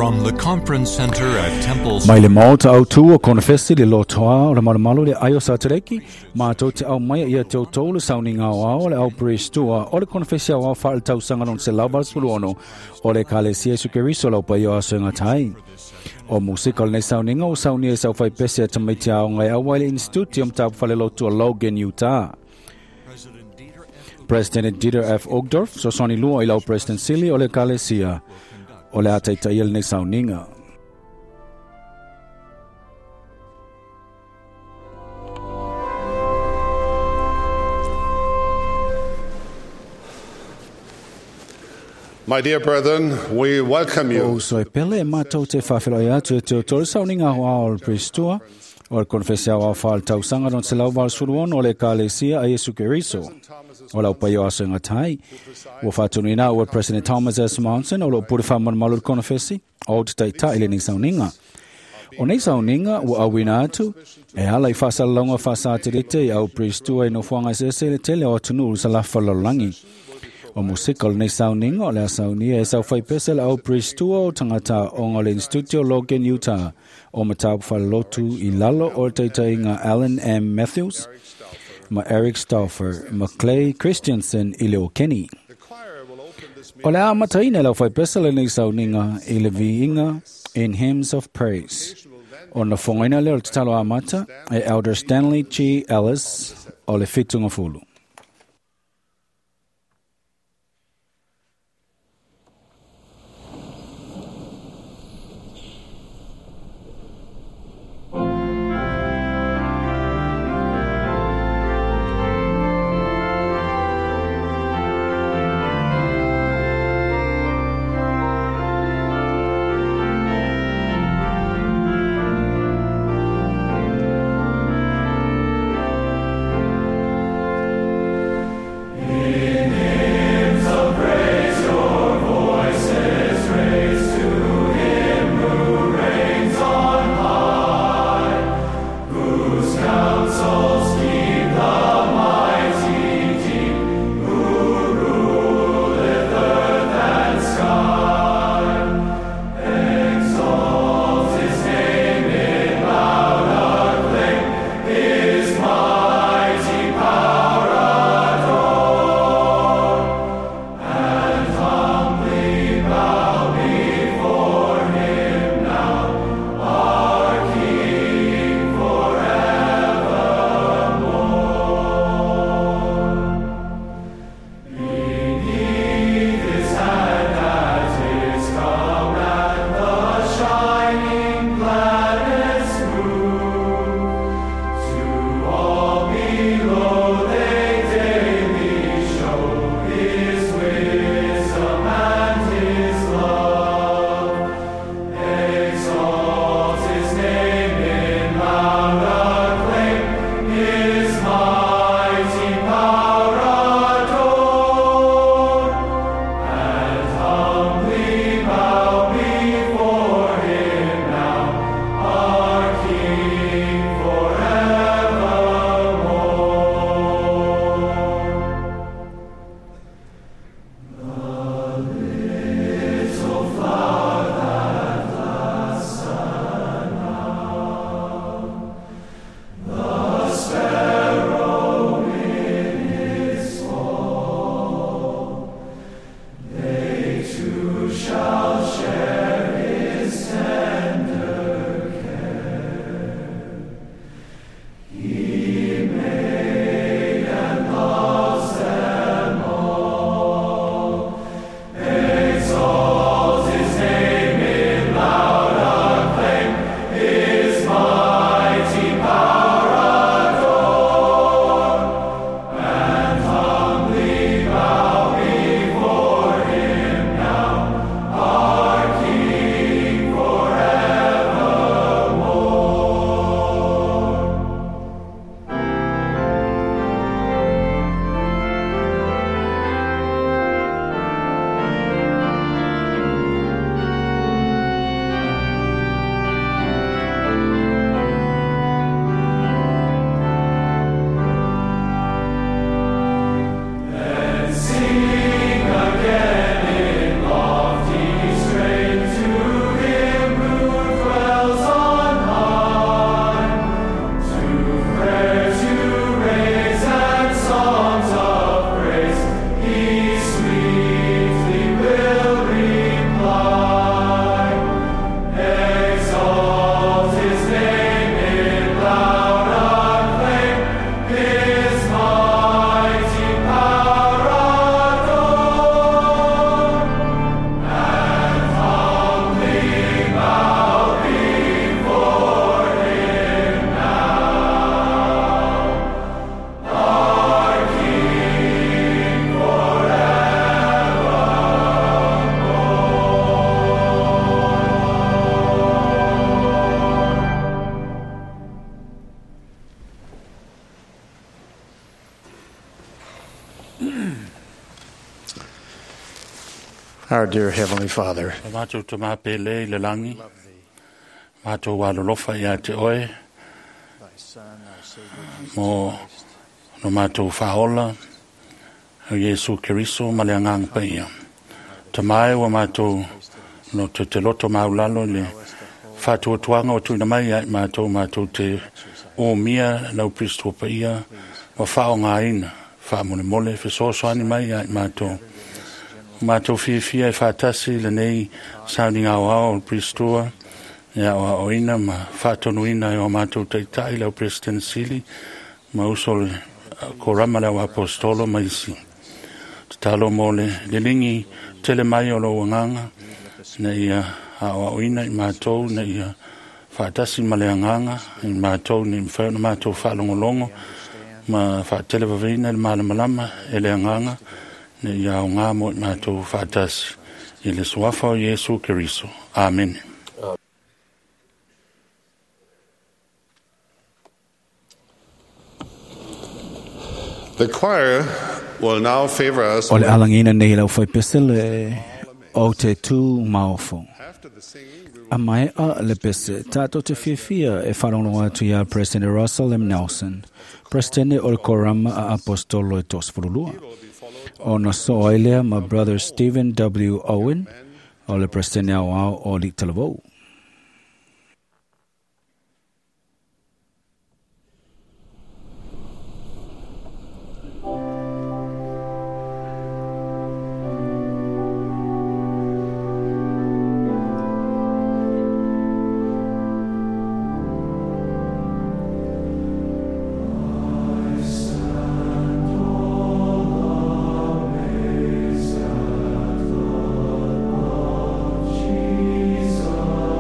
From the conference center at Temple Mai le mau ta au tu o konfesi le lo toa o le malu le ayo sa tereki ma to te au mai ia te to le sauninga o le au prestua o le konfesi o fa tau sanga non se lava suluono o le kalesia su keriso lo pa yo asenga tai o musical nei sauninga o saunia sa fai pese te mai tia o ngai awai institute ta fa le lo to Logan Utah President Dieter F. Uchtdorf so soni lu o President Silly o le kalesia o le ataita il nei sauninga. My dear brethren, we welcome you. O so e pele mātou te whawhirai atu te o tore sauninga hoa o le prestua o le konfesia o whaal tausanga non se lau wal suruon o le kālesia a Yesu Keriso. O lau pai o asenga tai. O whātunina o President Thomas S. Monson o lo puri whaman malu konfesi o te taita ile ni sauninga. O nei sauninga o awina atu e ala I whasalonga whasatirite au prestua no whanga sese le tele o tunuru sa lafa lolangi. O musikal nei sauninga o le saunia e sau whai pesel au prestua o tangata o ngole Instituto Logan Utah o matau whalotu I lalo o taitainga Alan M. Matthews ma Eric Stauffer ma Clay Christensen I leo Kenny. O le a mataina lau whai pesel nei sauninga I le viinga in hymns of praise. O na whongaina leo te talo a mata e Elder Stanley G. Ellis o le fitunga fulu. Our dear Heavenly Father, Mātou te māpele I le langi. Mātou walolofa ia te oe. Mo no mātou whaola. O Yesu Keriso ma le angang paia. Te mai wa mātou no te loto maulalo le whātua tuanga o tuina mai ai mātou te o mia lau pristo paia. Wa whao ngā ina. Wha mole mole whesosoani mai ai mātou. Mātou fia e whātasi le nei sounding au o Pristua. Ia o ina ma whātonu ina o mātou teitai lau Preston Sili. Ma usole korama lau apostolo maisi. Talo mo le lingi tele mai o lo nganga. Na ia o ina I mātou na ia whātasi ma le nganga. I mātou ni mwhau mātou whalongolongo. Ma whātele wawina le malamalama e le nganga. Ne ia o ngā mo mātou whātasi. I le suafa o Yesu Keriso. Amen. The choir will now favor us. O le alangina nei lau whai pese le o te tū maofo. After the singing, we will A mai a le pese, tātou te fia e wharongoa tu ia President Russell M. Nelson. President o le korama a apostolo e tos furulua. O na so ailea ma brother Stephen W. Owen o le President au o li talavou. Jesus.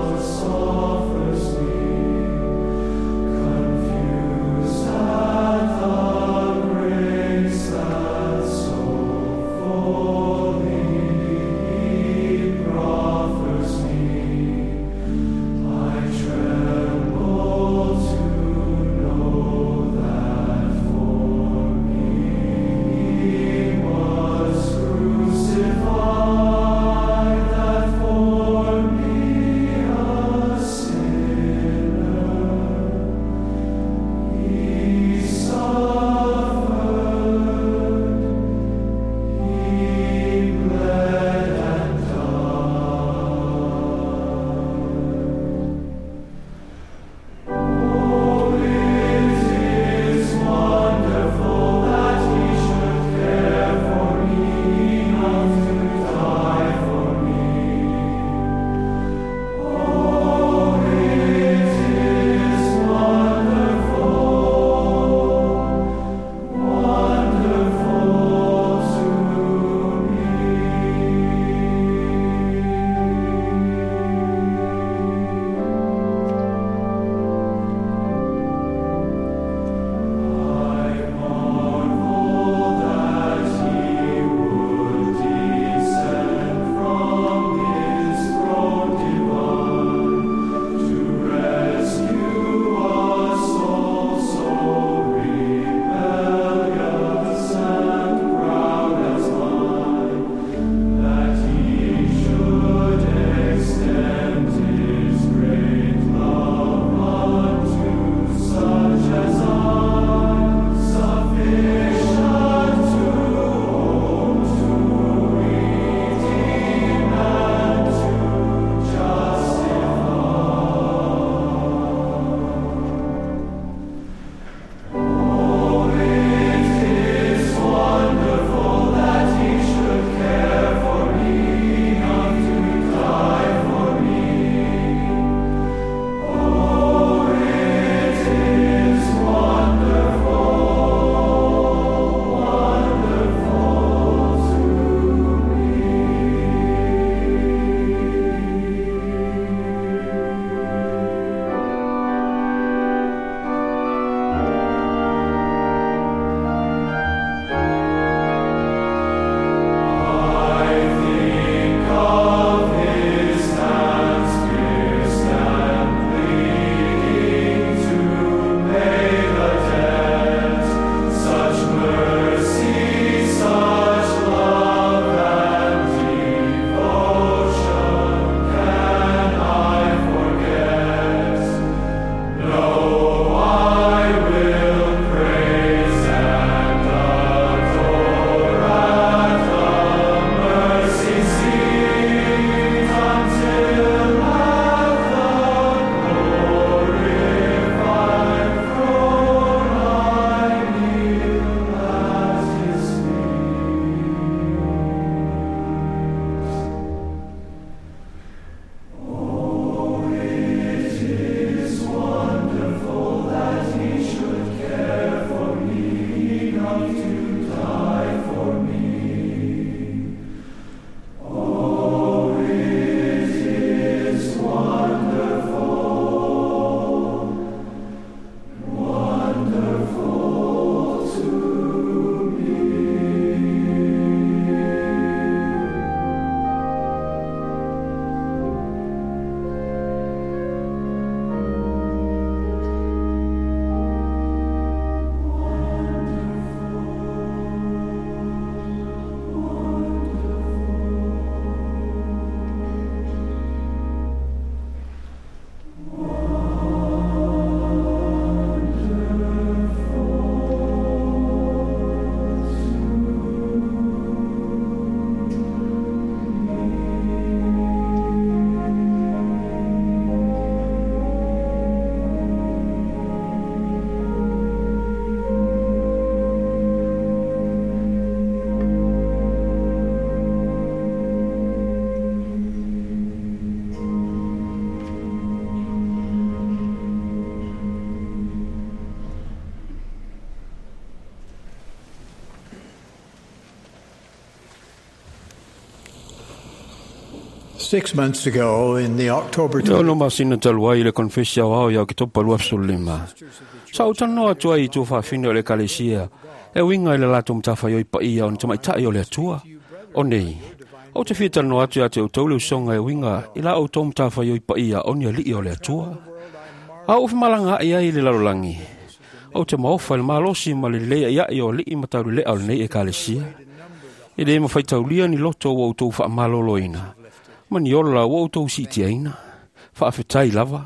6 months ago in the October no masina talwai le confessia wao ya kitopa lua sulima. Sa utano atua I tu fa fino le kalesia. E winga le lato mtafa yo ipa ia on tama ita yo le atua. O nei. O te fita no atu ya te utole usonga e winga ila o tom mtafa yo ipa ia on ya li yo le atua. A ufi malanga ia I le larolangi. O te maofa le malosi ma le lea ia I o li I mataru le al nei e kalesia. E le mawhaitaulia ni loto wa utou wha maloloina. Mani ola wa utou sitiaina. Wha awhetai lava.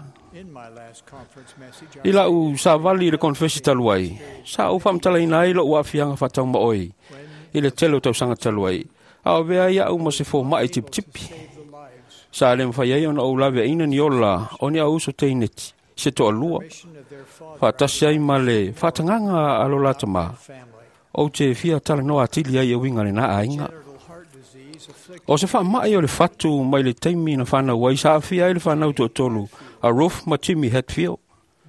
I lau sa vali le konfesi taluai. Sa u whamtala ina ilo ua fianga whatau maoi. I le telo tau sanga taluai. Ao vea ia au ma se fo mai tip tipi. Sa le mwhai ona au lawe ina ni ola o ni au so teineti. Se to alua. Whatasi ai ma le whatanganga alolata ma. O te fia tala no atili ai e winga le na ainga. O se wha mai o le fatu mai le teimi na whana wai sa fia ai le whanau to tolu. A Ruth ma Timmy Hatfield.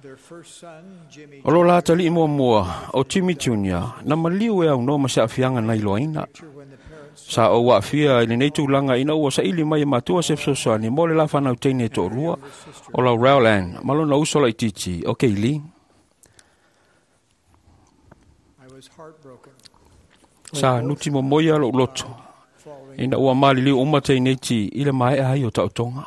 O lo la tali mua mua o Timmy Junior na maliu e au no ma sa fianga na iloaina. Sa o wa fia ile nei tūlanga ina ua sa ili mai matua se fsosani mo le la whanau teine to rua o la Rowland malona usola I titi o Keili. Sa nuti mo moia lo loto. Ina ua mali liu umatei neiti ile mai ai o tautonga.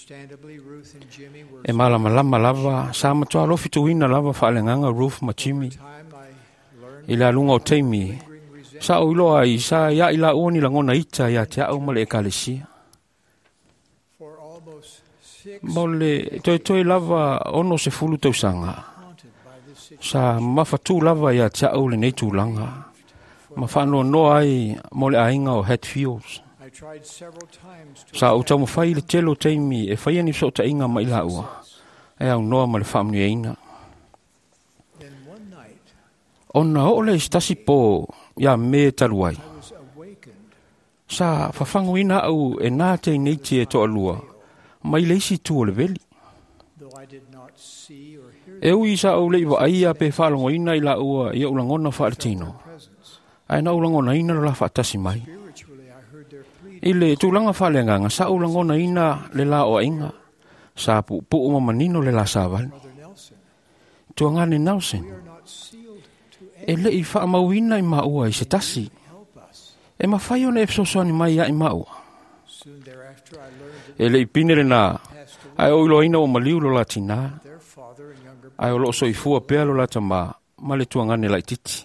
E malama lava sa matua lo fituina lava whaalenganga Ruth ma Jimmy. Ila lunga o teimi. Sa o iloa I sa ia ila uoni langona ita ia te au male e kalesia. Mole toi lava ono se fulu tausanga. Sa mafatu lava ia te au le neitu langa. Ma whanau no ai mole ainga o Hatfields. Sa o tau mawhai le telo teimi e whaia ni so ta inga mai la ua. E au noa ma le whamni eina. Ona o le stasi po ia me taluai. Sa whawhangu ina au e nā te neiti e to alua. Mai leisi tu o le veli. E ui sa au le iwa aia pe whalongo ina I la ua I ulangona whaaretino. Ai na ulangona ina la whaatasi mai. I le tūlanga whalenganga sa ulangona ina le la o inga. Sa pu o manino le la savali. Tuangane Nelson. E le I whaamauina I maua I se tasi. E mawhai ona e psosoani mai ia I maua. E le I pinere na. Ai o ilo ina o maliu lo la tina. Ai o lo so I fua pea lo la tama. Ma le tuangane lai titi.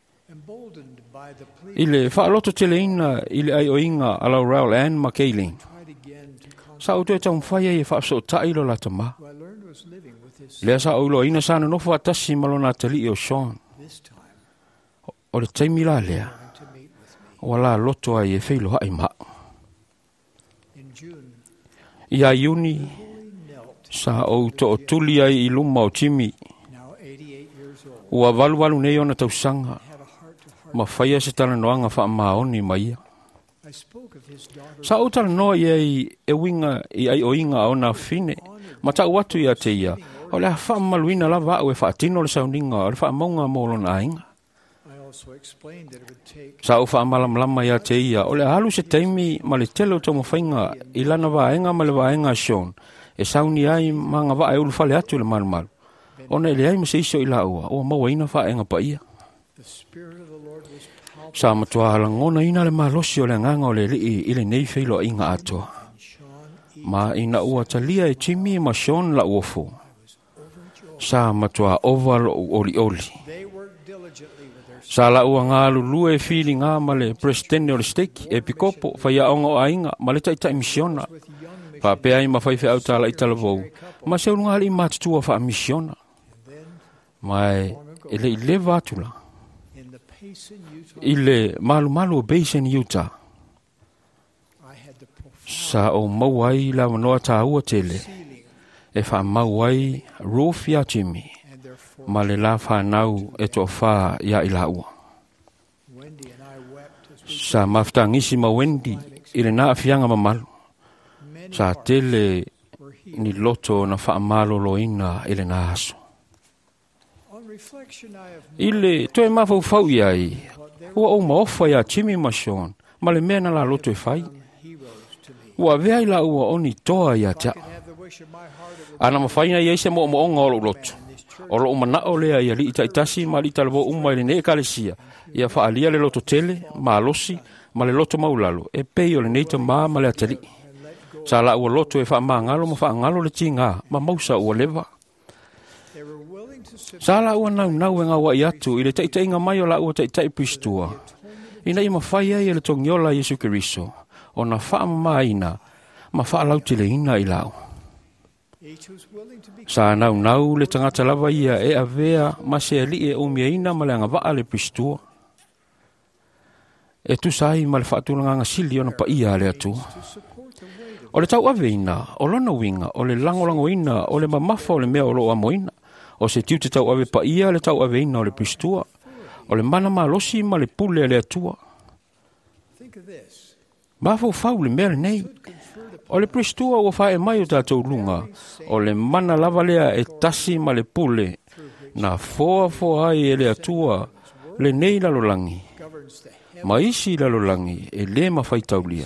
I le whaaloto tele ina I le ai o inga ala Rowland ma Kaylin. Sa o tue tau mwhai e whaapso tai lo la tama. Lea sa o ilo ina sana no whaatasi malona tali o Sean. O le taimi la lea. O la loto ai e whailo hai maa. Ia iuni. Sa o to o tuli ai I luma o Jimmy. Ua walu nei ona tausanga. Ma whaia se tala noanga wha maoni mai. Sa o tala noa I e winga I ai o inga o na fine. Ma tau watu ia te ia. O le wha maluina lava au e wha atino le sauninga o le wha maunga molo na ainga. Sa o wha malamlama ia te ia. O le halu se teimi ma le telo tomo whainga I lana vaenga ma le vaenga Sean. E sauni ai manga va e ulu whale atu le malu. Ona ele ai ma se iso I la ua. O maua ina vaenga pa ia. Sa matua halangona ina le malosi o le nganga o le rii I le nei whailo inga atua. Ma ina ua talia e Jimmy ma Sean la uofo. Sa matua oval o oli. Sa la ua ngā lulue whili ngā ma le presidente o le steki e pikopo whaia onga o ainga ma le taitai misiona. Pa pea I ma whaiwhi au tala I talavou. Ma se unu ngāli I mātutua wha misiona. Mai e le I le vātula. I le malu o Basin, Utah. Sa o mauai la manoa tā ua tele. E wha mauai Ruth ia Jimmy. Ma le la whanau e to wha ia I la ua. Sa maftangisi ma Wendy I le naa fianga mamalu. Sa tele ni loto na wha malolo ina I le naa aso. I le toe mawhau iai. Ua o maofa ia Jimmy ma Sean. Ma le mea na la loto e whai. Ua vea i la ua oni toa ia tea. Ana mawhaina ia se mo o lo lotu. O lo umana o lea ia li ita itasi ma li talavo umma ili ne kalesia. Ia whaalia le loto tele, ma losi, ma le loto maulalo. E pei o le neita maa ma le atali. Sa la ua loto e wha maa ngalo ma wha ngalo le tinga, ma mausa ua leva. Sa la ua nau e ngā wai atu, i le taita inga mai o la ua taita i pristua. Ina ima whaia i le tongiola Yesu Keriso. O na wha maa ina, ma wha lauti le ina i lau. Sa nau le tangata lava ia e avea ma se li e umia ina ma le anga waa le pristua. E tu sai ma le whaatulanga ngasili o na pa ia le atu. O le tau ave ina, o lona winga, o le langolango ina, o le mamafa o le mea o lo amoina. O se tiu te tau ave pa ia le tau ave ina o le pristua. O le mana malosi ma le pule le atua. Mafo fau le mea le nei. O le pristua o whae mai o tātou lunga. O le mana lava lea e tasi ma le pule. Na foa ai e le atua. Le nei lalolangi. Ma isi lalolangi e le mawhaitaulia.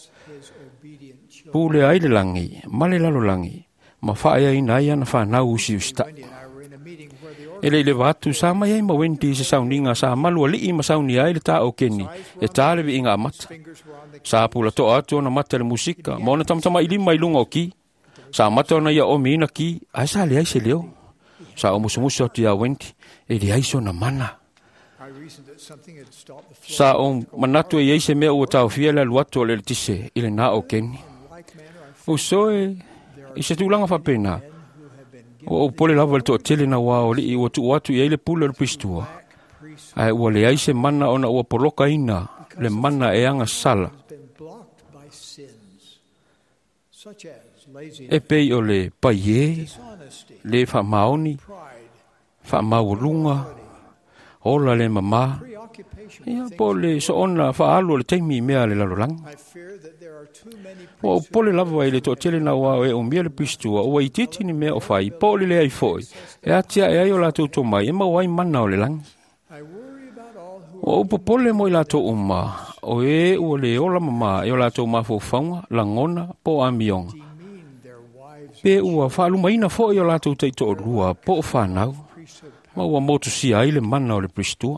Pule ai le langi, ma le lalolangi. Ma whae ai nai ana whanau usi usta. E le watu sa mai ai ma wendi se sauninga sa malua lii ma sauni ai le tā o keni. E tā le vi inga amata. Sa pula to atu na mata le musika. Ma ona tamatama ilima ilunga o ki. Sa mata ona ia o mina ki. Ai sa le ai se leo. Sa o musumusa o tia wendi. E le ai so na mana. Sa o manatu e se mea ua tau fia le luatu o le tise. Ile na o keni. O soe. I se tūlanga whapena. O pole lava le to tele na wa o li o tu watu ia le pula le pristua. Ai ua le ai se mana ona ua poloka ina. Le mana e anga sala. E pei o le paie, le whamaoni, whamaurunga, ola le mama. Ia po le so ona whaalo le teimi mea le laloranga. O pole lava le to tele na wa e o mea le pristua, o i titini mea o whai, po le ai foi. E atia e ai o la tauto mai, e mawai mana o le lang. O upo pole mo i la to uma, o e o le ola mama, e o la to mafo whaunga, langona, po amionga. Pe ua whaalu maina fo i o la to teito o rua, po o whanau. Ma ua motu si ai le mana o le pristua.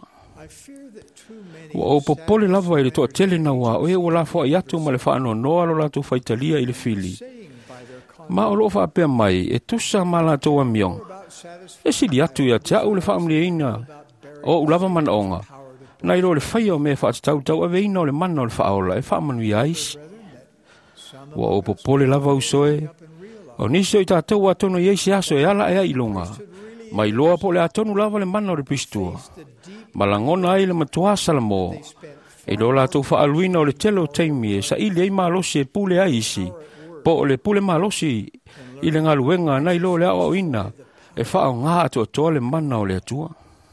O popole lava i le toa tele na wa o e o la fo i atu ma le whaano noa lo la to whaitalia i le fili. Ma o lo wha apea mai e tusa ma la to amiong. E sili atu i a tiau le whaamli ina o ulava man onga. Na i lo le whaia o me whaatitau tau ave ina o le mana o le whaola e whaamanu i ais. Wa o popole lava usoe. O niso i tātou atono i eisi aso e ala ea ilunga. Ma i loa po le atonu lava le mana o le pristua. Malangona ai le matuasa la mo. E lo la tau whaaluina o le telo teimi e sa ili ei malosi e pule aisi. Po o le pule malosi i le ngaluenga na i lo le ao ina. E whao ngā atu atoa le mana o le atua.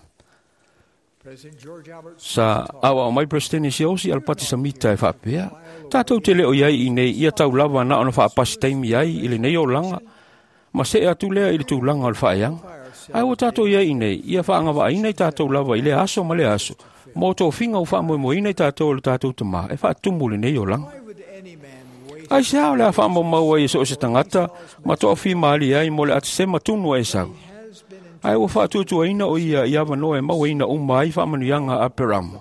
Sa awa o mai prestene si osi alpati samita e whapea. Tātou te leo iai i nei ia tau lava na ona whaapasi teimi ai i le nei o langa. Ma se atu lea i le tu langa o le whaeanga. Ai o tātou iai i nei, ia whaanga wa ina i tātou lava i le aso ma le aso. Mo tō whinga o wha mo ina i tātou o le tātou tama, e wha tumu le nei o langa. Ai se hao le a wha mo maua i so se tangata, ma tō whi maali ai mo le ati se matunu e sau. Ai o wha tutua ina o ia i awa noe maua ina umma ai wha manuianga a Peramo.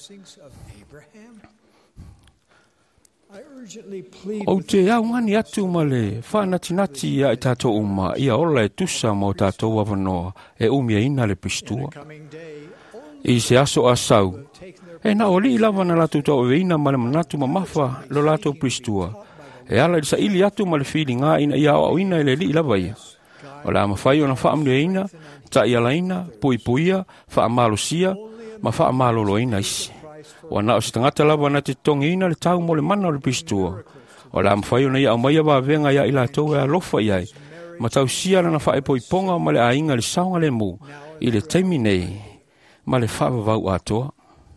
O te au ngani atu ma le whanatinati ia i tātou umma, ia ola e tusa mo tātou awanoa e umia ina le pristua. I se aso a sau. E na o li lava na latu tau e ina ma le manatu ma mafa lo latu pristua. E ala i sa ili atu ma le whili ngā ina ia o ina le li lava ia. O la mawhai o na whaamnu e ina, ta ia la ina, pui puia, whaamalo sia, ma whaamalo lo ina isi. O na o se tangata lava na te tongi ina le tau mo le mana o le pristua. O la mawhai o na ia o maia wa venga ia ila tau e alofa iai. Ma tau sia na whae poi ponga ma le ainga le saunga le mu. I le teimi nei, ma le whaavavau atoa.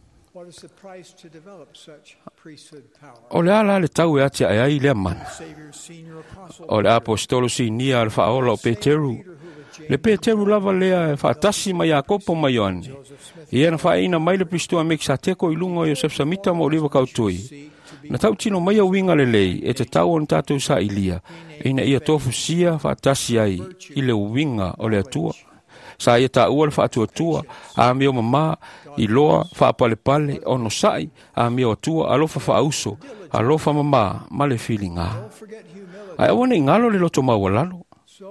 O le ala le tau e atia e ai le amana. O le apostolo si nia le whaola o Peteru. Le Peteru lava lea e whaatasi ma Iakopo ma Ioane. I ena whaeina mai le pristua mek sa teko i lunga o Iosef Samita ma Oliva Kautui. Na tau tino mai au winga le lei, e te tau on tātou sa ilia, ina ia tofu sia whaatasi ai, i le winga o le atua. Sa ia tā ua le whaatua tua, a meo mama, i loa, whaapale pale, ono sai, a meo atua, alofa whaauso, alofa mama, ma le whilinga. Ai awane i ngalo le loto maua lalo.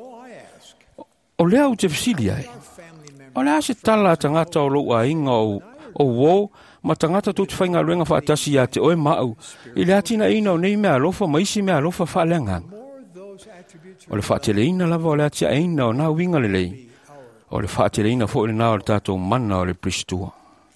O lea u te fisili ai. O lea se tala tangata o loa inga o wo, ma tangata tu te whainga luenga whaatasi ia te oe mau, i lea tina ina o nei mea alofa, maisi mea alofa whaaleangang. O le whaatele ina lava o lea tia ina o nā winga le lei. O le whaatele ina fo le nā o le tātou mana o le pristua.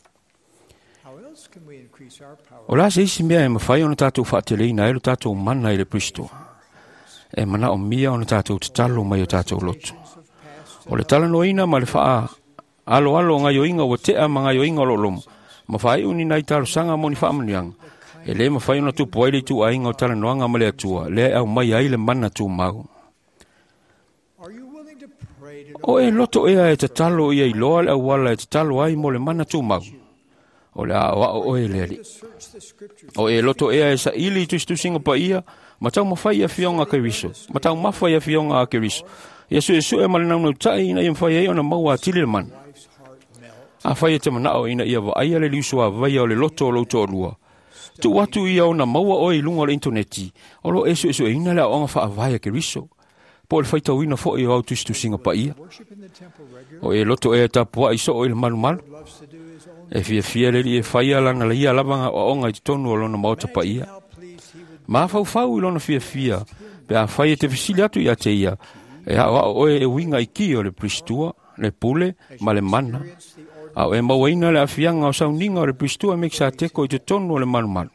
O la se isi mea e mawhai o le tātou whaatele ina e le tātou mana i le pristua. E mana o mia o le tātou te talo mai o tātou lotu. O le talano ina ma le whaa alo ngai o inga o tea ma ngai o inga o lolomo. Mawhai uni nai talo sanga moni wha amanianga. E le mawhai o na tupu aile tu a inga o talanoanga ma le atua. Le au mai aile mana tu mau. O e loto ea e te talo ia i loa le awala e te talo ai mo le mana tu mau. O le a o e le ali. O e loto ea e sa ili tu singa pa ia, ma tau mawhai a fionga ke riso. Ma tau mawhai a fionga a ke riso. Ia su e male nau tai ina ia mwhai e ona maua atili le man. A whai e te manao ina ia wa aia le liusua vai o le loto o loto o lua. Tu watu ia ona maua o i lunga o le interneti. O lo e su e ina le a onga wha avaya ke riso. Po le whaitau ina fo i au tu singa pa ia. O e loto e tapua i so o i le malu malu. E fia le li e whaia lana la ia lavanga o onga i tonu o lona mauta pa ia. Ma fau i lona fia. Pe a whai e te fisili atu i a te ia. E a o e winga i ki o le pristua, le pule, ma le mana. A o e mawaina le afianga o sauninga o le pristua mek sa teko i te tonu o le malu malu.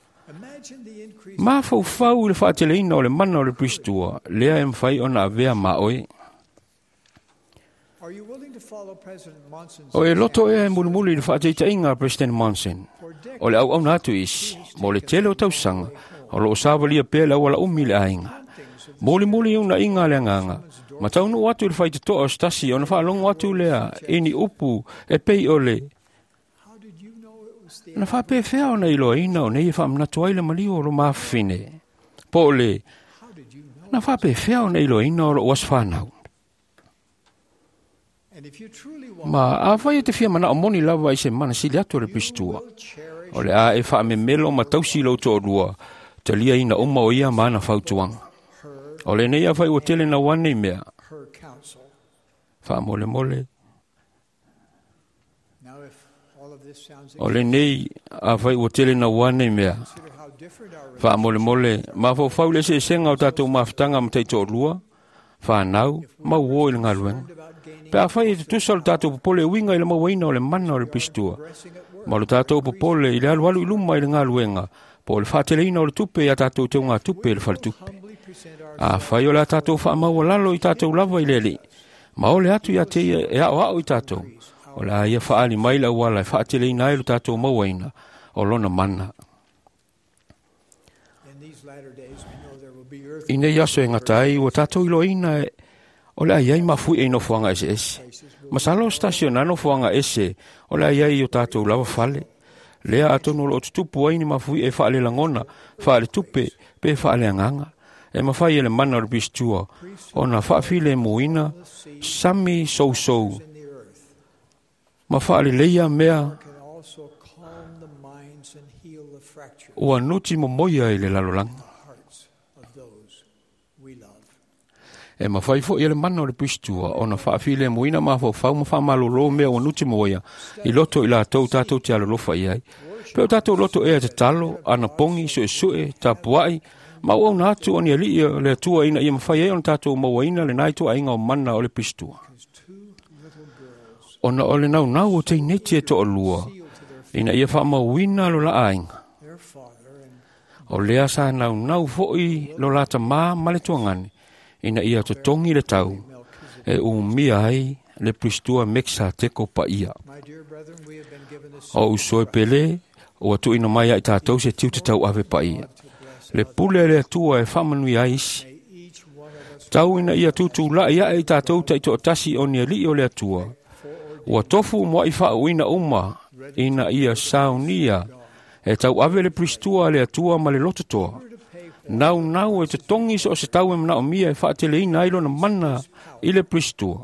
Ma fau i le whaateleina o le mana o le pristua, lea e mwhai o na avea ma oe. O e loto e mulumuli le whaateita inga President Monson. O le au natu isi, mo le tele o tausanga, o lo sawalia pele au ala le ainga. Muli una inga le nganga. Ma taunu watu le whaite toa o stasi, o na whaalongo watu lea, eni upu, e pei o le. Na whape whea o na ilo ina o nei e whaamnatu aile malio o lo mawhine. Po le, na whape whea o na ilo ina o lo was whanau. Ma a whai te whia mana o moni lawa i se mana sili atu le pristua. O le a e whaame melo ma tausi lau to rua, te lia ina oma o ia mana whautuanga. O le nei a whai o tele na wane mea. Wha mole. O le nei a whai o tele na wane mea. Wha mole. Ma whau le se senga o tātou mawhtanga ma teito o lua. Wha nau, ma uo i ngā luenga. Pe a whai e te tusal tātou popole winga i le mawaina o le mana o le pristua. Ma lo tātou popole i le alualu i luma i le ngā luenga. Po le whaateleina o le tupe i a tātou teo ngā tupe le whale tupe. A whai o le a tātou wha maua lalo i tātou lava i le li. Ma o le atu i a te e a o i tātou. O le a ia whaali mai la wala e whaateleina e lo tātou mawaina o lona mana. I nei aso e ngatai o tātou ilo ina e o le a iai mafui e no fuanga ese. Masalo stasiona no fuanga ese o le a iai o tātou lava whale. Lea atonu lo tutupu aini mafui e whaale langona, whaale tupe, pe whaale anganga. E mawhai e le mana o le pristua, o na whaafile muina, sami sou. Mawhaale leia mea, o anuti mo moia i le lalolanga. E mawhai fo i le mana o le pristua, o na whaafile muina mawhau mawha malolo mea o anuti moia, i loto i la tātou te alolofa i ai. Peo tātou loto e te talo, ana pongi, sue, tapuai, ma o na atu o ni ali le tua ina ia mawhai e on tātou mawaina le naitu a inga o mana o le pristua. O na o le nau o te neti e to o lua, ina ia wha mawina lo la ainga. O lea sa nau foi lo lata maa male tuangani, ina ia to tongi le tau, e umia ai le pristua meksa teko pa ia. O usoi pele, o atu ina mai ai tātou se tiu te tau ave pa ia. Le pule le tua e whamanui aisi. Tau ina ia tutu la ia e tātou taito tasi o nia li o le tua. Ua tofu mua i whau ina uma, ina ia saunia, E tau ave le pristua le atua ma le loto toa. Nau e te tongi so se tau e mna o mia e whaateleina ailo na mana i le pristua.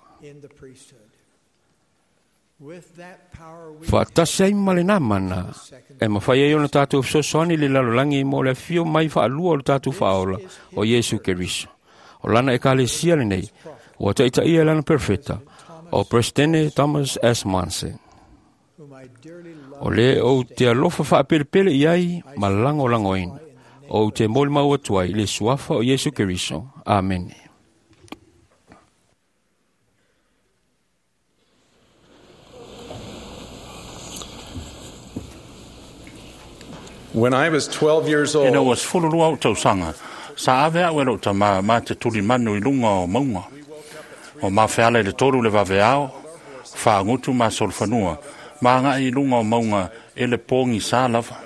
Whaatasei ma le nā mana. E mawhai e ona tātou fsosoani le lalolangi mo le fio mai whaalua o le tātou whaola o Yesu Keriso. O lana e kālesia le nei, o taita ia lana perfeta, o Presidente Thomas S. Monson. O le o te alofa whaapelepele iai ma lango langoina. O te mole mau atuai le suafa o Yesu Keriso. Amen. When I was 12 years old, Ina was fululu au tausanga. Sa ave a wero ta ma te tuli manu I lunga o maunga. O ma feala le toru le vaveao, wha ngutu ma solfanua, ma nga I lunga o maunga e le pongi sa lava.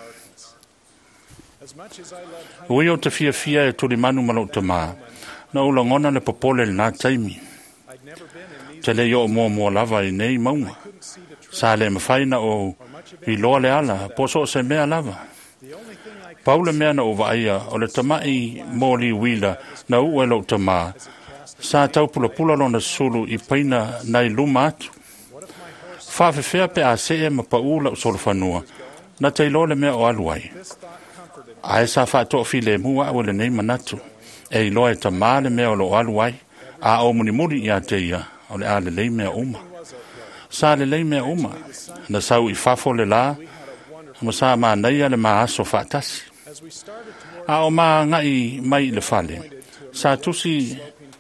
Ui o te fia fia e tuli manu malo ta ma, na ula ngona le popole le nā taimi. Te le yo mua lava I nei maunga. Sa le mawhaina o I loa le ala, poso se mea lava. Paula mea na ova aia o le tamai mōli wila na uelo tama. Sa tau pula lona sulu I paina nai luma atu. Whawhewhea pe a se e ma paula o solfanua. Na teilo le mea o aluai. Ae sa whātoa file mua o le nei manatu. E iloa e tama le mea o lo aluai. A o muri I a te ia o le a le lei mea uma. Sa le lei mea uma. Na sau I whafo le la. Ma sa ma nei ale ma aso whaatasi. A o ma ngai mai le fale. Sa tusi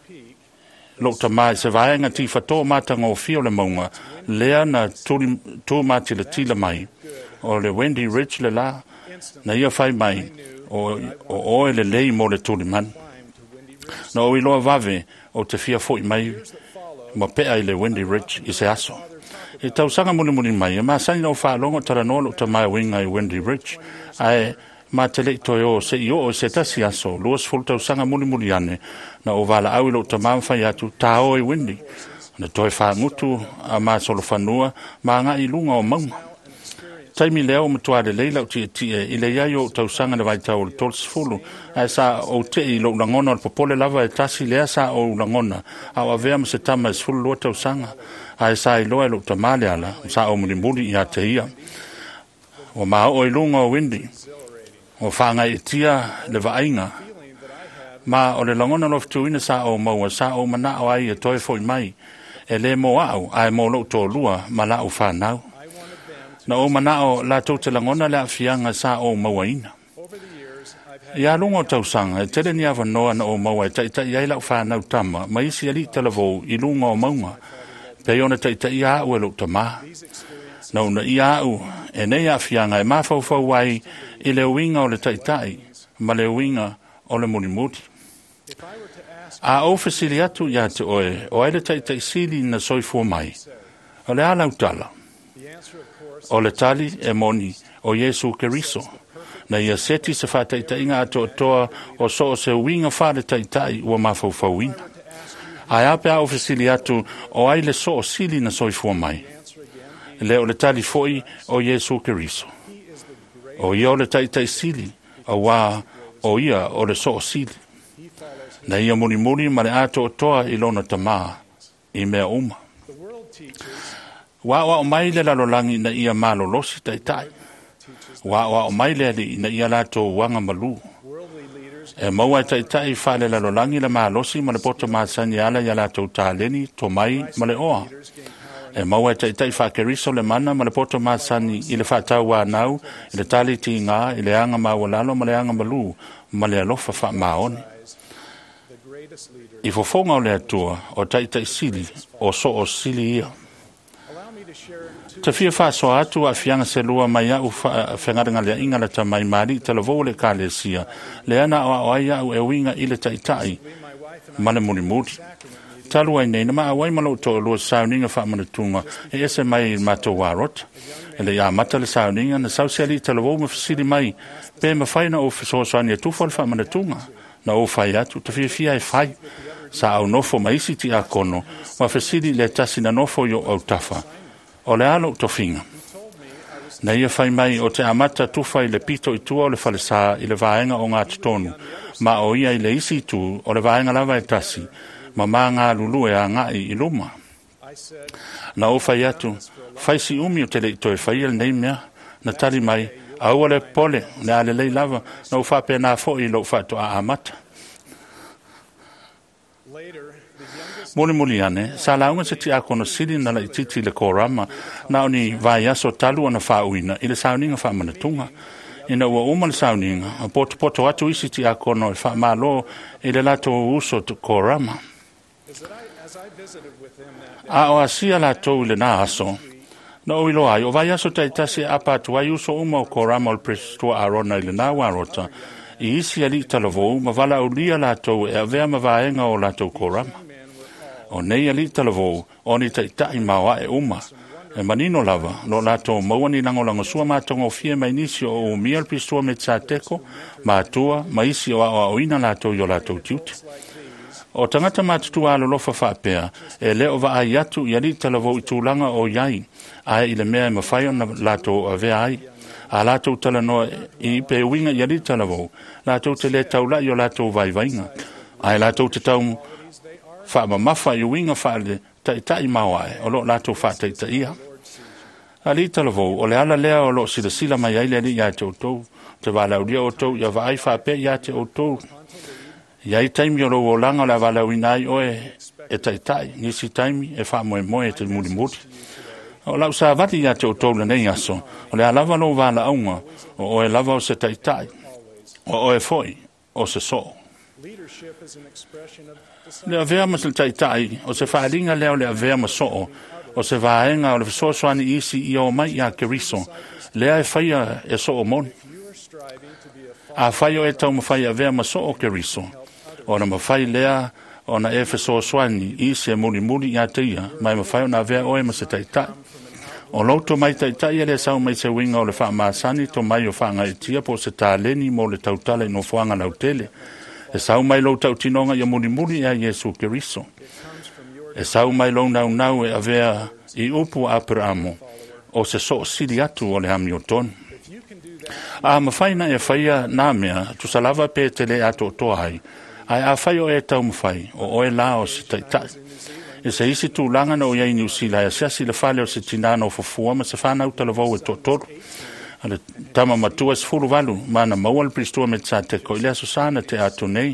lo tamai se vaenga ti fato matanga o fio le maunga. Lea na tu mati le tila mai. O le Wendy Rich le la. Na ia fai mai. O le lei mo le tuli man. Na o iloa vave o te fia foi mai. Ma pea I le Wendy Rich I se aso. E tau sanga muni mai. E ma sani no wha longo taranoa lo tamai winga I Wendy Rich. Ai ma te le toi o se I o se tasi aso. Luas fulu tau sanga muni ane. Na o wala au lo tamai whai atu tao I Wendy. Na toi wha ngutu a ma solo whanua. Ma nga I lunga o maunga. Taimi leo matua le leila o tia I le iai o tau sanga le vai tau le tols fulu. Ai sa o te I lo langona o popole lava e tasi lea sa o langona. A o avea ma se tama e sfulu lua tau sanga. Ai sa I loa lo tamale ala. Sa o muri I a te ia. O ma o I lunga o Wendy. O whanga I tia le vainga. Ma o le langona loftuina sa o maua sa o mana o ai e toi foi mai. E le mo au ai mo lo to lua ma la o whanau. Na o manao la tau te langona le afianga sa o mawaina. Ia lungo tau sanga, e tere ni awa noa na o mawa e taita iai lau whanau tama, ma isi ali talavou I lunga o maunga. Pe ona taita ia au e lo tama. Na una ia au, e nei afianga e mawhau wai I le winga o le taitai, ma le winga o le mulimuti. A o fesili atu ia te oe, o ai le taitai sili na soifua mai. O le alau tala. O le tali e moni o Yesu Keriso. Na ia seti se whātaitai ngā toa o so o se winga whāre taitai ua mawhauwhauina. Ai ape a ofisili atu o ai le so o sili na soifua mai. Le o le tali foi o Yesu Keriso. O ia o le taitai sili, a wā o ia o le so o sili. Na ia muni ma le ato o toa I lona tamā, I mea uma. Wa o mai le lalolangi na ia malo losi taitai. Wa o mai le na ia lato wanga malu. E maua taitai fa le lalolangi le malosi ma le poto masani ala ia lato taleni to mai ma le oa. E maua taitai fa keriso le mana ma le poto masani I le whatau wa nau I le tali ti ngā I le anga mawalalo ma le anga malu ma le alofa fa maoni. I fofonga o le atua o taitai sili o so o sili ia. Te fia whaso atu a fianga se lua mai au whengaringa lea inga le ta mai mari te la vole ka le sia. Le ana o ai au e winga I le taitai ma le muri. Talu ai nei na maa wai malo to lua sauninga whaamanatunga e ese mai mato warot. E le ia mata le sauninga na sausiali te la vole mawhisiri mai pe ma whaina o fisoasani e tufal whaamanatunga. Na o whai atu te fia e whai. Sa au nofo maisi ti a kono ma whisiri le tasi na nofo yo au tafa. O le alo to finga. Na ia whai mai o te amata tuwhai le pito I tua o le whalesa I le vaenga o ngā tutonu, ma o ia I le isi tu o le vaenga lava e tasi, ma ngā lulu e a ngai I luma. Na o whai atu, whai si umi o te le ito e whai el nei mea, na tali mai, aua le pole, le ale lei lava, na o whape nā fo I lo whato a amata. Muli ane, sa launga se ti ako no siri na la ititi le korama, na oni vai aso talu ana whauina, I le sauninga whamanatunga. Ina ua uma le sauninga, a poto atu isi ti ako no whamalo, I le lato uso tu korama. A o asia lato le na aso, na o ilo ai, o vai aso taitasi apa tu ai uso uma o korama o le prestua arona I le na warota, I isi ali talavou, ma vala o lia lato e avea ma vaenga o lato korama. O nei ali talavou, o ni taitai mawa e uma. E manino lava, lo lato mauani langolango sua matonga o fie mai nisi o umia pistua me tsateko, maatua, maisi o a oina lato yo lato tiuti. O tangata matutua alo lofa whapea, e leo va ai atu I ali talavou I tūlanga o iai, ai I le mea mawhaio na lato a vea ai. A lato talanoa I pe winga I ali talavou, lato te le taula yo lato vai vainga. Ai lato te tau fa mafa I winga fa le tai mawae, o lo lato fa tai ia. Ali talavou, o le ala lea o lo sila mai ai le ia te outou, te wala ulia outou, ia va ai fa pe ia te outou. Ia I taimi o lo o langa o la wala uinai oe e tai, nisi taimi e fa moe e te muri. O lau sa vati ia te outou le nei aso, o le alava lo wala aunga, o e lava o se tai, o e foi, o se so. Le avea ma se tai, o se whaalinga leo le avea ma so, o se vaenga o le fisosoani isi I o mai ia keriso, lea e whaia e so o moni. A whaio e tau ma whaia avea ma so o keriso, o na ma whai lea o na e fisosoani isi e muri ia teia, mai ma whaio na avea oe ma se tai. O lauto mai tai e le sau mai se winga o le wha maasani to mai o wha ngai tia po se tāleni mo le tautala no whaanga lautele. E sau mai lo tau tinonga ia muri a Yesu Keriso. E sau mai lo nau e avea I upu Abramo o se so siri atu o le hami o ton. A mawhaina e whaia nā mea tu salava pe te le ato toai. Ai a whai o e tau mawhai o oe la o se taitai. E se isi tu langa na o iai New Zealand e siasi le whale o se tinana o fufua ma se whanau talavau e totoru. Ale tama matua se furu walu, mana maua le pristua me tsateko, ilea susana te atu nei.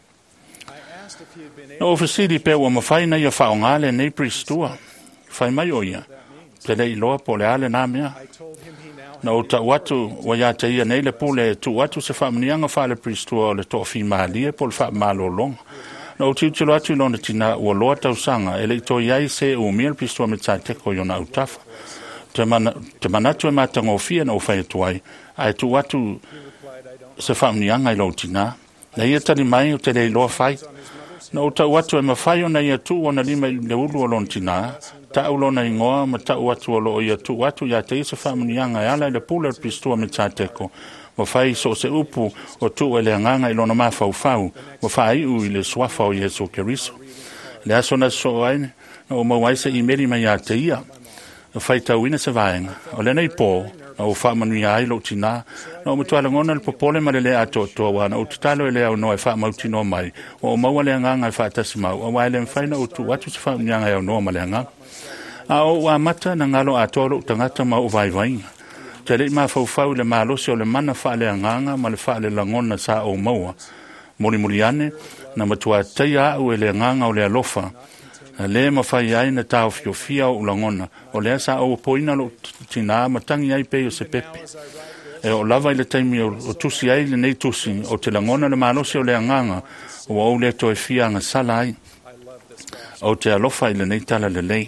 Na ofisiri pe ua mawhaina ia whaongale nei pristua, whai mai o ia, te le iloa po le ale nā mea. Na o ta watu wa ia te ia nei le pule tu watu se whamnianga whale pristua o le tofi maalie po le whamalo longa. Na o tiutilo atu ilona tina ua loa tausanga, ele to iai se o mia le pristua me tsateko iona utafa. Te manatu e matanga o fia na o whai atuai, ai tu watu se whamnianga I lautina, na ia tani mai o te rei loa whai. Na o tau watu e mawhai o na ia tu o na lima le ulu o lontina, ta ulo na ingoa ma tau watu o lo ia tu watu ia te isa whamnianga e ala le pula pistua me tāteko, mawhai so se upu o tu e le anganga I lona mawhau, mawhai u I le swafa o Yesu Keriso. Le aso na so aine, na o mawaisa I meri mai a te ia, fai tau ina se vaenga, o le nei pō, na o whamanu ai lo tina, na o mutuala ngona le popole ma le lea ato toa, na o tutalo e lea o noa e whamau tino mai, o maua lea nganga e whaatasi mau, o waile mwhaina o tu watu se whamnianga e o noa ma lea nganga. A o wa mata na ngalo a tolo tangata ma o vai vainga. Te rei ma fau le malosi o le mana wha lea nganga, ma le wha le langona sa o maua. Muri ane, na matua teia au e lea nganga o lea lofa, le mawhai ai na tau fiofia o langona, o lea sa o poina lo tina matangi ai pe o se pepe. E o lava I le taimi o tusi ai le nei tusi, o te langona le malosi o lea nganga, o au le to e fia anga sala ai, o te alofa I le nei tala le lei.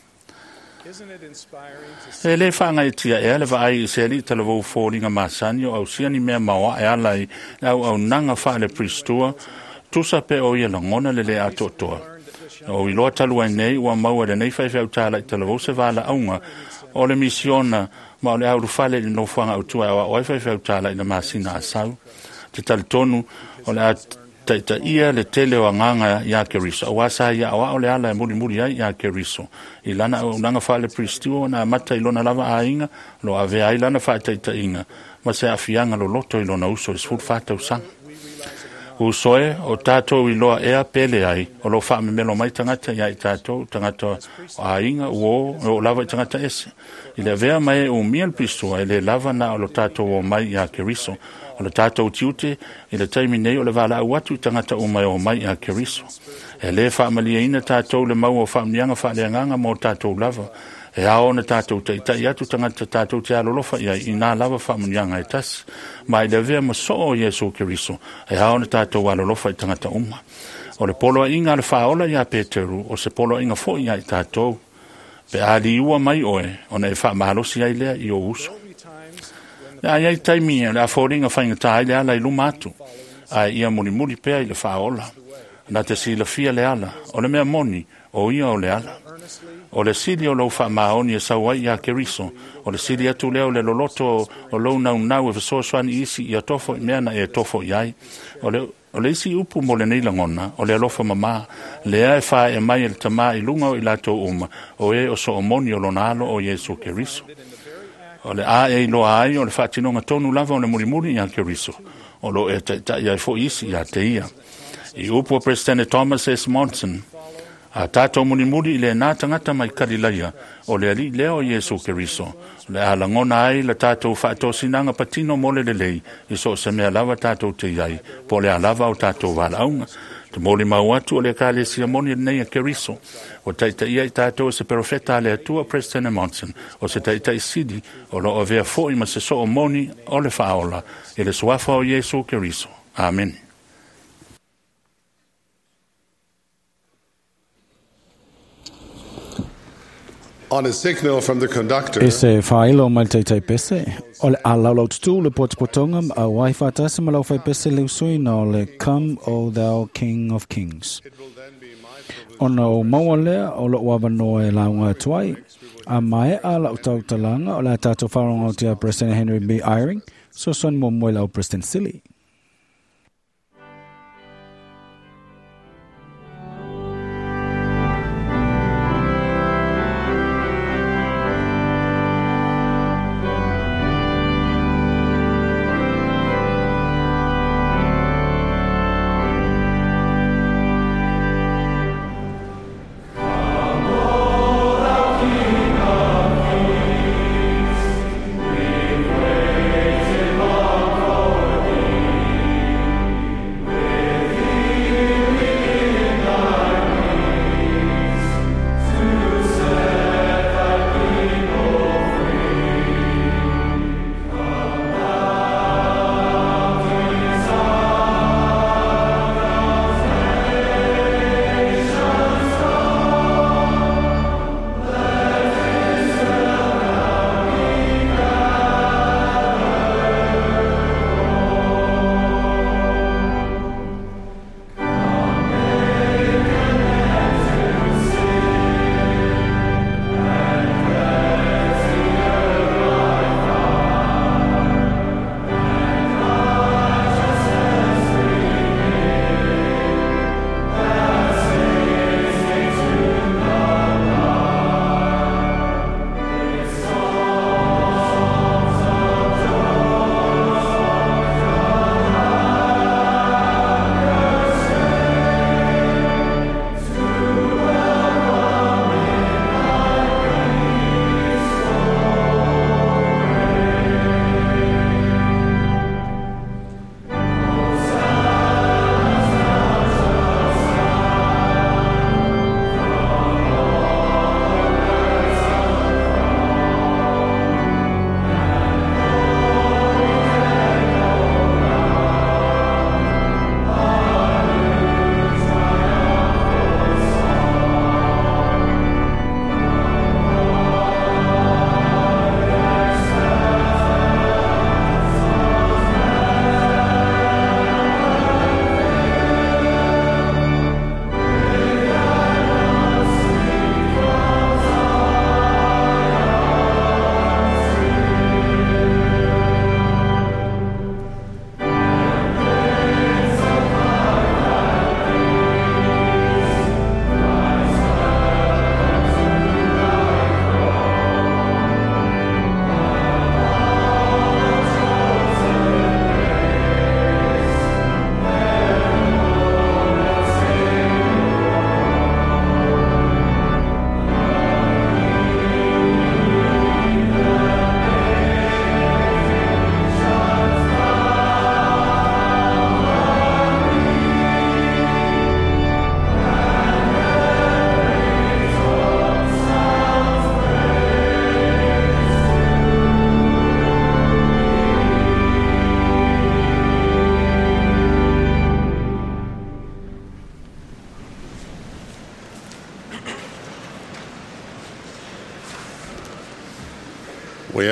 E le whaanga I tia e ale wa ai se ali tala vau fōringa masani o au siani mea mawa e ala I au nanga wha le pristua, tusa pe o ia langona le le ato toa. O I loa talu ai nei, ua maua le nei whaiwhau tāla I tala vau se wala aunga, o le misiona ma o le auru whale I no whanga utua o ai whaiwhau tāla I na masina asau. Te tali tonu, o le ta ia le tele o nganga ya Keriso wa sa ya wa ole ala muri ai ya Keriso ilana unanga fa le pristio na mata ilona lava ainga lo ave ai lana fa ta inga ma se afianga lo loto ilona uso is full fata usang o soe o tato i loa ea pele ai o lo fa me melo mai tangata ya i tato tangata ainga o lava i tangata ese ile vea mai o miel pristio ile lava na o lo tato o mai ya Keriso o le tātou tiute, i le taimi nei o le wala watu tangata o mai a Keriso. E le whaamalia ina tātou le mau o whaamlianga whaaleanganga mō tātou lava. E ao na tātou taitai atu tangata tātou te alolofa ia i nā lava whaamlianga e tasi. Ma i le vea maso o Yesu Keriso, e ao na tātou alolofa i tangata uma. O le polo inga le whaola ia Peteru, o se polo inga fo ia i tātou. Pe ali ua mai oe, o na e whaamalosi ai lea i o uso. Ai ai taimi la foringa fainga tai le ala i lumatu. Ai ia muri pea i le faola. Na te si la fia le ala. O le mea moni, o ia o le ala. O le sili o lo fa maoni e sawai ia Keriso. O le sili atu leo le loloto o lo nau e fesoswani isi ia tofo i mea na e tofo i ai. O le isi upu mo le neila ngona, o le alofa mama, le ae fa e mai el tama i lunga o i lato uma, o e o so o moni o lonalo o Yesu Keriso. O le a e loa ai o le whaatinonga tonu lava o le muri ia Keriso. O lo e ta ia fo isi ia te ia. I upo Presidente Thomas S. Monson, a tato muri le nā tangata mai karilaia o le ali leo Yesu Keriso. Le ala ngona ai le tato whaatosinanga patino mole le lei i so se mea lava tato te iai po le alava o tato walaunga. Te moli mau atu o le ka le siamoni nei a Keriso. O taita ia i tātou se profeta le atua President Monson. O se taita i sidi o lo o vea fo i ma se so o moni o le whaola. E le suafa o Yesu Keriso. Amen. On a signal from the conductor, E se whaelo mai teitai pese, o le alalau tutu le potopotonga a wai whatasa ma lau whai pese leu sui na o le Come, O Thou King of Kings. Ona o maua lea o lo wawanoa e launga tuai, a mai a lau tau talanga o la tato wharonga o tia President Henry B. Eyring, so son mo moe lau President Silly. Praise him,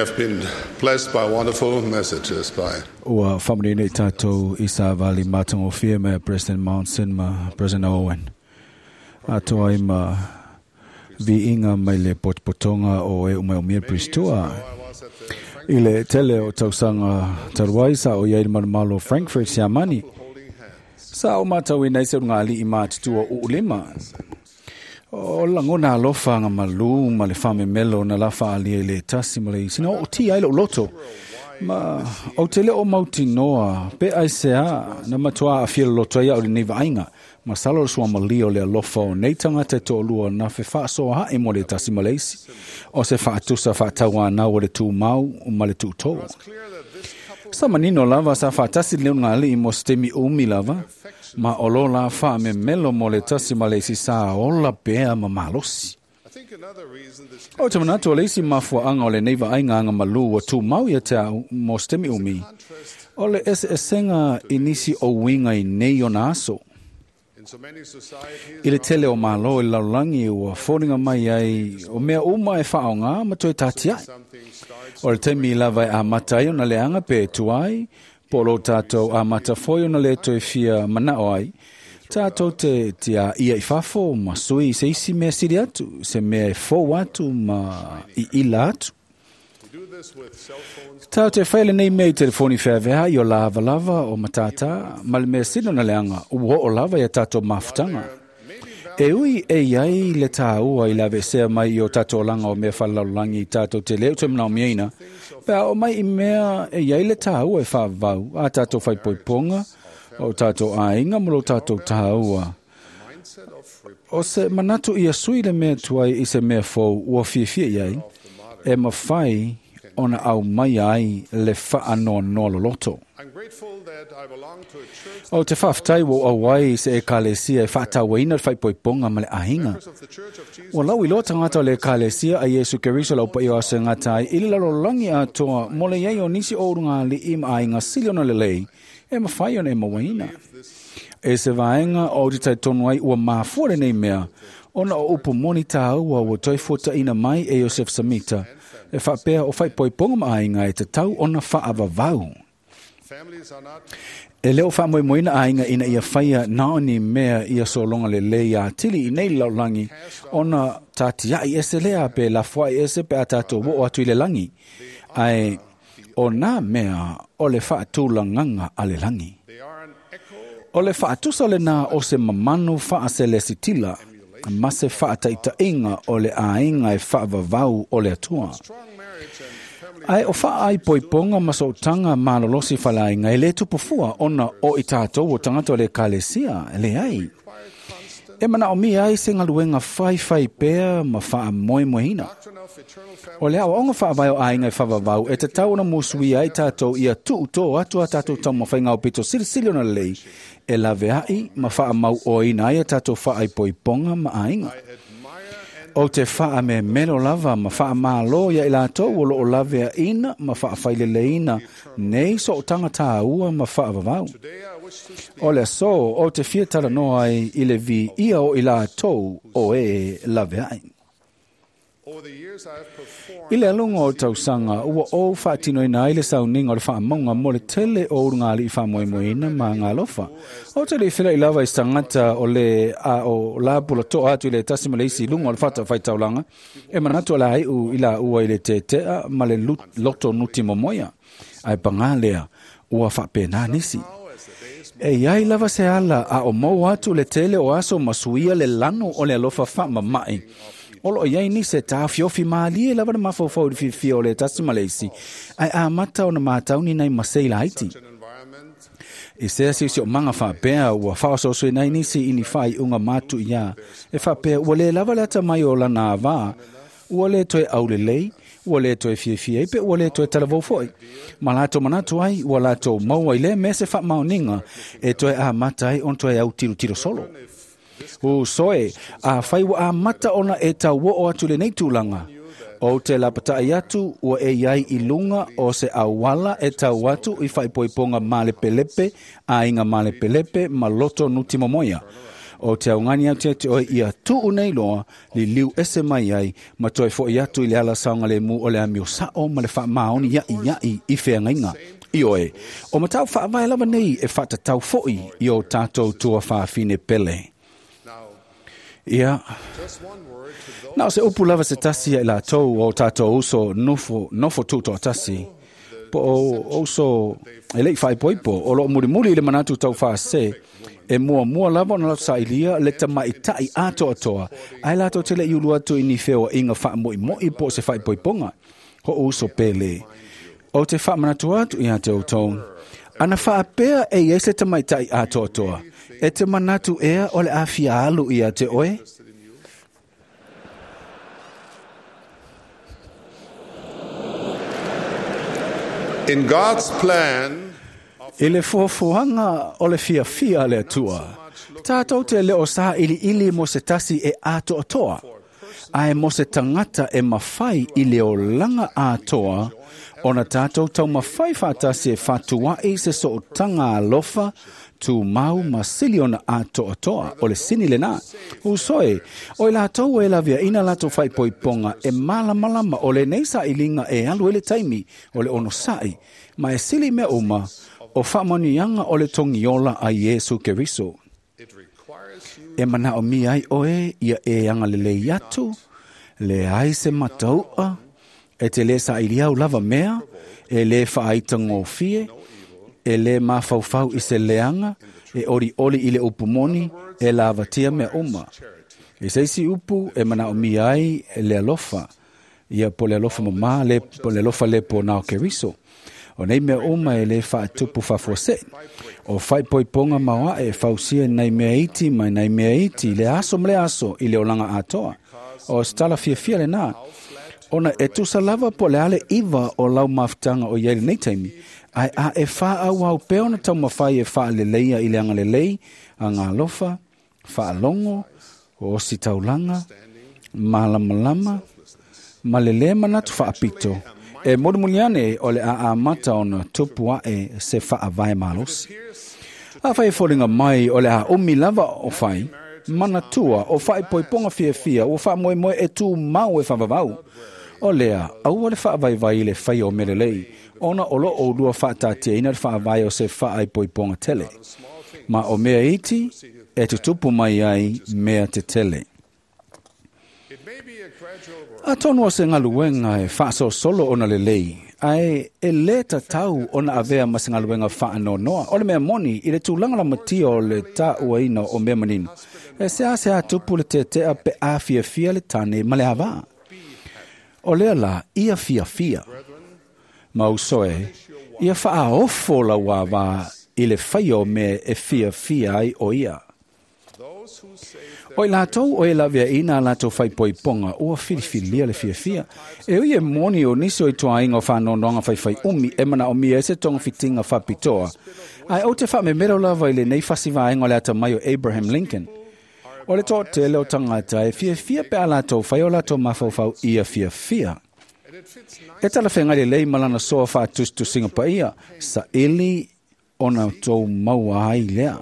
have been blessed by wonderful messages by Ua whamuri nei tātou i sa vali mātango whia me President Mountain ma President Owen. Atoa i ma vi inga mai le potpotonga o e umai o mia pristua. I le tele o tausanga taruai sa o iei malo Frankfurt siamani. Sa o mātau i nei se unga ali i mātutua o ulima. O langona alofa nga malu ma le whame melo na lafa ali e le tasi ma le sina o ti ai lo loto. Ma o te leo mauti noa pe ai sea na matua a fia loto ia o le neva ainga. Ma salo sua mali o le alofa o nei tangata to lua na fe wha so ha e mo le tasi ma leisi. O se wha atusa wha taua na o le tū mau o ma le tū tō. Sa manino lava sa wha tasi leo ngā li i mo stemi umi lava. Ma olo la wha me melo mo le tasi ma leisi sa ola pea ma malosi. O te manatu o leisi mafua anga o le neiva ainga anga malu o tū mau ia te mo stemi umi. O le esenga inisi o winga i nei o na aso. I le tele o malo i laulangi ua whoringa mai ai o mea uma e wha o ngā ma toi tati ai. O le teimi lava a matai o na le anga pe tuai, polo tātou a mata foi o na le toi fia mana o ai. Tātou te tia ia i whafo ma sui se isi mea siri atu, se mea e fōu atu ma i ila atu. Tau te whaile nei mei telefoni whea i o lava o matata, ma le mea sino na leanga, ua o lava ia tātou mafutanga. E ui e iai le tā ua i lawe sea mai i o tātou langa o mea whalaulangi i tātou te leo te mnau miaina, pea o mai i mea e iai le tā ua e whavau, a tātou whaipoiponga, o tātou ainga molo tātou tā ua. O se manatu ia sui le mea tuai i se mea fōu ua fia iai, e mawhai ona au mai ai le whaanoa noa loto. O te whaftai wo awai se e kalesia e whaatawaina le whaipoiponga ma le ahinga. O lau i loa tangata le kalesia a Yesu Keriso lau pa i o ase ngatai ili lalolangi a toa mo le iei o nisi o runga li ima ainga siliona le lei e mawhai ona e mawaina. E se vaenga o di tai tonu ai ua mafuare nei mea ona o upu moni tā ua o toi fota ina mai e Joseph Samita e whapea o whaipoiponga ma ainga e te tau ona whaavavau. E leo whamoimoina ainga ina ia whaia naoni mea ia solonga le leia tili i nei laulangi ona tati ai ese lea pe la fwai ese pe atato wo atu i le langi. Ai o nā mea o le whaatulanganga a le langi. O le whaatusa le nā o se mamanu whaase le sitila ma se whaataita inga o le ainga e whaavavau o le atua. Ai o wha ai poiponga masotanga malolosi whalainga e le tupufua ona o i tātou o tangata o le kalesia le ai. E mana o mi ai se ngaluenga whai pēr ma wha moe mohina. O le awa onga wha vai o ainga e whavavau e te tau na musui ai tātou ia tu to atua tātou tau ma whainga o pito sili ona lei e la veai ma wha mau o ina ai tātou wha ai poiponga ma ainga. O te wha me melo lava ma wha malo ia ila tau o lo lavea ina ma wha whailele ina nei so o tangata ua ma wha vavau. O le so o te whiatara noa ai i le vi ia o ila tau o e lavea ai. I le alunga o tausanga, ua o whaatino ina ai le sauninga o le whaamonga mo le tele o urungali i whamoemoina ma ngā lofa. O te le whila i lava i stangata o le a o la pula to atu i le tasima le isi lunga o le whata whaitaulanga, e manatu ala ai u ila ua i le te tea ma le loto nuti momoia. Ai pangalea, ua whapena nisi. E iai lava se ala a o mau atu le tele o aso masuia le lano o le alofa wha mai. Olo iai ni se tā fiofi maali e lava na mawhawhau di fia o le tasi Malaysi. Ai a mata o na mātau ni nei maseila haiti. E sea si o manga whapea ua whaososo e nei nisi ini whai unga mātu ia. E whapea ua le lava le ata mai o la nā wā. Ua le toe aule lei, ua le toe fia ipe, ua le toe talavau foi. Ma lato manatu ai, ua lato maua i le mese wha maoninga e toe a mata ai on toe au tiro solo. O soe, a whaiwa a mata ona e tau o atu le nei tūlanga. O te lapata i atu, ua e iai i lunga o se awala e tau atu i whaipoiponga male pelepe, a inga male pelepe, ma loto nuti momoia. O te aungani au te oe ia tuu nei loa li liu ese mai ai ma toi fo i atu i le ala saunga le mu o le amio sao ma le wha maoni iai i whea ngainga. I oe, o matau wha vai lava nei e whata tau foi i o tātou tua whaafine pele. Ia. Nā se upu lava se tasi e la tau o tātou uso nofo tūto tasi. Po o uso e lei whai poipo o lo muri le manatu tau wha se e mua lava na sa ilia le tamai tai ato atoa. Ai lato te le iulu atu i ni wheo inga wha moi po se whai poiponga. Ho uso pele. O te wha manatu atu i ate o tau. Ana wha apea e iese tamai tai ato atoa. E te manatu ea o le awhia alu i ate oe. In God's plan, I le fuafuanga o le fia le atua. Tātou te leo sa ili mo se tasi e ato atoa. Ai mo se tangata e mawhai i leo langa atoa. Ona tātou tau mawhai whātasi e whatua i se so tanga alofa tu mau masili ona ato atoa o le sini le nā. Usoe, o i la tau e la via ina lato whai poiponga e malama o le neisa i linga e alu ele taimi o le ono sai. Ma e sili me uma o whamanianga o le tongiola a Yesu Keriso. E mana o mi ai oe ia e anga le yatu, le ai se mataua, e te le sa iliau lava mea, e le whaaitango fie, e le mawhauwhau i se leanga, e ori i le upumoni, e la avatia mea uma. E seisi upu e mana o mi ai e le alofa, ia po le alofa mama, po le alofa le po nao Keriso. O nei mea uma e le whaatupu whafuase. O whai poiponga maua e whausia nei mea iti mai nei mea iti le aso i le olanga atoa. O stala fia le nā. Ona e tusa lava po le ale iwa o lau maftanga o yele nei taimi. Ai a e wha au peona tau mawhai e wha le leia i le anga le lei, a ngā lofa, wha longo, o si taulanga, malama, ma le le manatu wha apito. E modumuliane o le a mata ona tupua e se wha vai malos. A whai folinga mai o le a umi lava o whai, manatua o whai poiponga fia o wha moe e tū mau e whavavau. O lea, au le wha vai le whai o merelei, ona olo o lua wha tatia ina le wha vai o se wha ai poiponga tele. Ma o mea iti, e tutupu mai ai mea te tele. A tonu o se ngaluenga e whaaso solo ona le lei, ai e le tau ona avea ma se ngaluenga wha noa. O le mea moni, i le tūlanga la matia o le ta uaina o mea manino. E se a tupu le te pe a fia le tane ma le hawa. O lea la, ia fia. Ma usoe, ia wha ofo la wawa i le whaio me e fia ai o ia. O i lātou o e la vea ina lātou whai poiponga ua whiriwhiria le fia. E ui e moni o niso i toa inga o whanononga whai umi e mana o mi e se tonga fitinga whapitoa. Ai o te wha me mero lava i le nei whasiva ingo le ata mai o Abraham Lincoln. O le tō te leo tangata e fia pe a lātou whai o lātou mawhauwhau ia fia. E tala whenga le lei malana soa whātustu Singapore ia sa ili ona tō maua ai lea.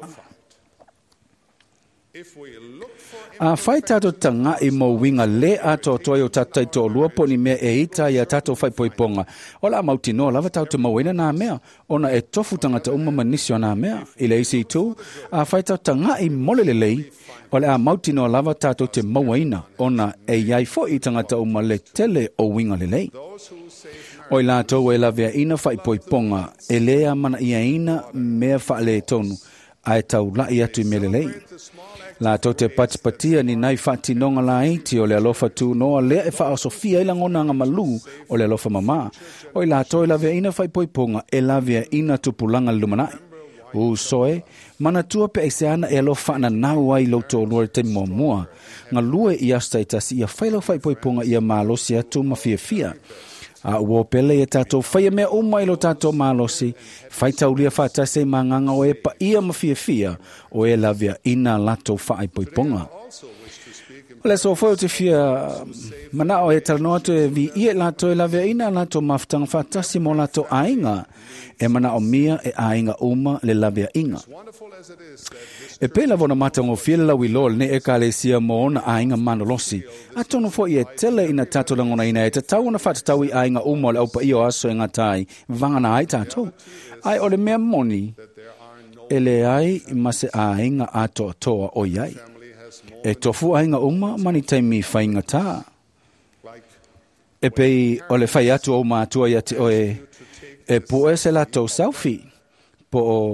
A whai tātou tanga i mo winga le ato toi o tātai tō lua poni mea e ita i a tātou whai poiponga. O la mauti noa lava tātou mawina nā mea. Ona e tofu tangata manisio nā mea. I le isi tū, a whai tātou tanga i mole le lei. O le a mauti noa lava tātou te mawina. Ona e iai fo i tangata le tele o winga le lei. O i lātou e la vea ina whai poiponga. E lea mana ia ina mea wha le tonu. Ai tau lai atu i mele lei. La to te patipatia ni nai whatinonga la iti o le alofa tū noa lea e wha sofia ila ngona nga malu o le alofa mama. O i la to i la vea ina whai poiponga e la vea ina tupulanga lumanai. U soe, mana tua pe eise ana e alofa na nau ai lauto lua te mua. Nga lue i asta i tasi ia whaila whai poiponga ia malosi atu ma fia. A ua pele e tātou whaia mea umai lo tātou mālosi, whai taulia whātase manganga o e pa ia ma fia o e lavia ina lato whaai poiponga. Le so foi te fia mana o e talanoa to e vi ie lato e lave ina lato maftang fatasi mo lato ainga e mana o mia e ainga uma le lave inga. E pela vona matango fiela la wilol ne e kalesia mo ona ainga manolosi. Atono fo e tele ina tato langona ina e tatau na fatatau i ainga uma le aupa io aso e ngatai vangana ai tatou. Ai o le mea moni e le ai mase ainga ato toa o iai. E tofu ainga uma mani taimi whainga tā. E pei o le whai atu o mātua ia te oe e po e se latou selfie po o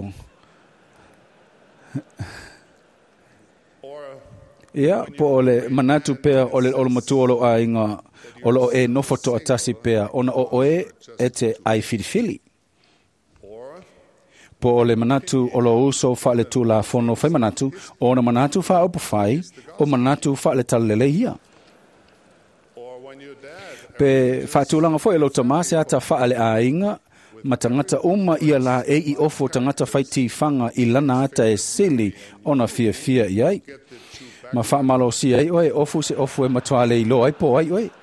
po o le manatu pea o le matua o lo ainga o lo e nofoto atasi pea ona o oe e te ai filifili. Po o le manatu o lo uso wha le tu la fono whai manatu, o na manatu wha opo whai, o manatu wha le talele hia. Pe whatulanga fo e lo tamase ata wha le a inga, ma tangata uma ia la e i ofo tangata whai ti whanga i lana ata e sili o na fia iai. Ma wha malo si ai oe ofu se ofu e matuale i lo ai po ai oe.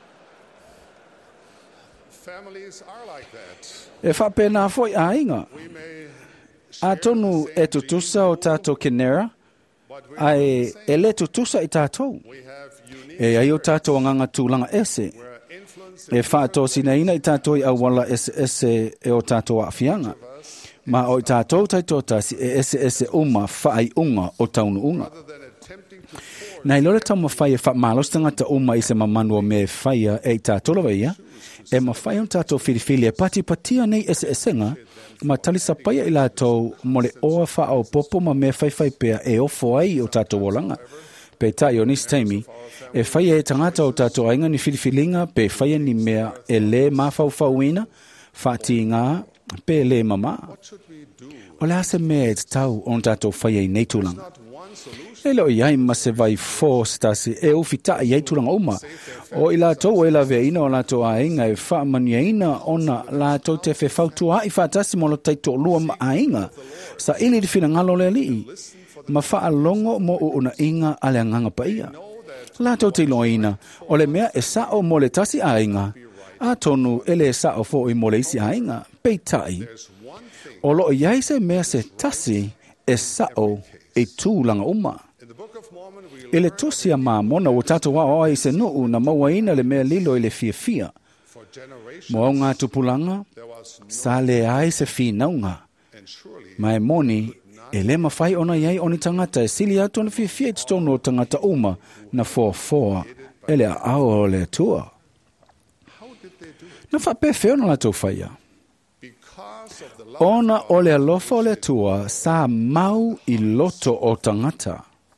E wha pēnā fo i a inga. A tonu e tutusa o tātou kenera, ai e le tutusa i tātou. E ai o tātou anganga tūlanga ese. E whātou sina ina i tātou i awala ese e o tātou a whianga. Ma o i tātou taitotasi e ese uma whaai unga o taunu unga. Nei lore tau mawhai e wha malos tangata uma i se mamanu o me whaia e i tātou lawa ia. E mawhai on tātou whiriwhili e pati patia nei esenga. Ma talisa paia i lātou mo le oa wha au popo ma me whai pea e ofo ai o tātou olanga. Pe tai o nis taimi, e whai e tangata o tātou ainga ni whiriwhilinga pe whai ni mea e le mawhauwhauina, whati ngā, pe le mama. O le ase mea e tau on tātou whai e nei tūlanga. E leo iai ma se vai fōs tasi e uwhita i ei tūlanga uma. O i lātou e la veina o lātou ainga e wha maniaina ona lātou te whewhautua i whātasi mo lo taito lua ma ainga. Sa ili di whina ngalo le li. Ma wha longo mo una inga ale nganga pa ia. Lātou te loina o le mea e sao mo le tasi ainga. A tonu e le sao fo i mo le isi ainga. Peitai. O lo iai se mea se tasi e sao e tūlanga uma. E le tosia mā mona o tātou wā i se nuu na mawaina le mea lilo i le fia. Mo au ngā tupulanga, sa le ai se finaunga. Ma e moni, e le mawhai ona iai oni tangata e sili atu na fia i tutono o tangata uma na fōa e le ao o le tua. Na whapewheo na lātou whaia. Ona o le alofa o le tua sa mau i loto o tangata.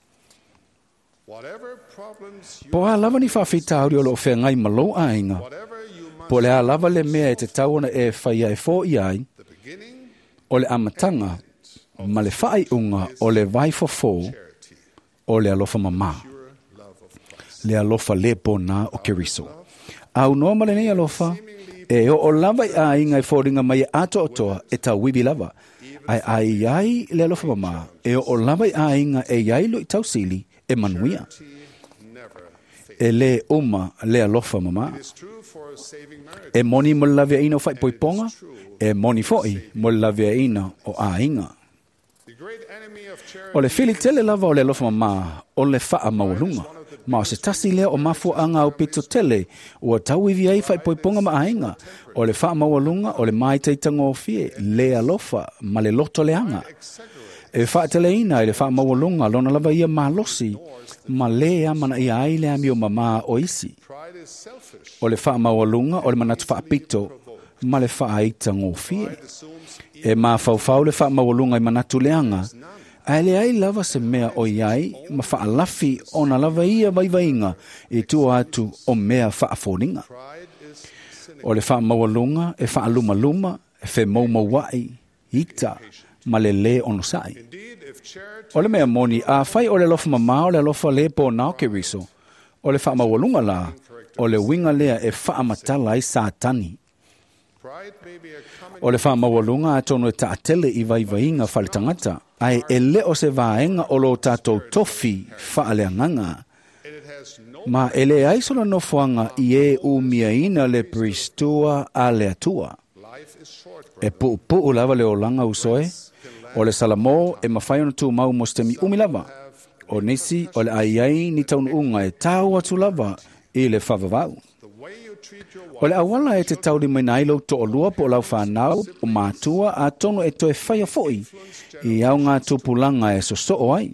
Po a lava ni whawhita auri o lo whea ngai malo ainga. Po le a lava le mea e te tauona e whaia e fō i ai. O le amatanga, ma le whai unga o le vai fō o le alofa mama. Le alofa le pona o Keriso. Au noa ma le nei alofa, e o lava i ainga e fōringa mai ato o toa e tau wibi lava. Ai le alofa mama, e o lava i ainga e iai lo i tau sili e manuia. E le uma le alofa mama. E moni mo lavia ina o fai poiponga, e moni foi mo lavia ina o ainga. O le fili tele lava o le alofa mama, o le faa maulunga. Ma o se tasi lea o mafu anga o pito tele, ua tau iwi ai fai poiponga ma ainga. O le faa maulunga, o le mai teitanga o fie, le alofa, ma le loto le anga. E faa tele ina, e le faa maulunga, lona lava ia malosi, ma lea mana ia ai lea mi o mama o isi. O le faa maulunga, o le manatu faa pito, ma le faa aitanga o fie. E ma fau le faa maulunga i manatu le anga, ai le ai lava se mea o iai, ma faa lafi o na lava ia vaivainga e tua atu o mea faa foninga. O le faa mawalunga, e faa luma, e fe maumawai, ita, ma le le ono sai. O le mea moni, a fai o le lofa mama o le lofa le po nao ke riso. O le faa mawalunga la, o le winga lea e faa matala i satani. O le faa mawalunga atono e taatele i vaivainga fale tangata. Ai e le o se vaenga o lo tātou tofi whaaleanganga. Ma ele ai sona no fuanga I e umiaina le pristua a le atua. E pu lava le olanga usoe, o le salamo e mawhai ona tu mau mostemi umilava. O nisi o le ai ni taun unga e tau atu lava I le whavavau. O le awala e te tauri mai nailo to o lua po lau whanau o mātua a tono e toe whaia foi I au ngā tupulanga e so o ai.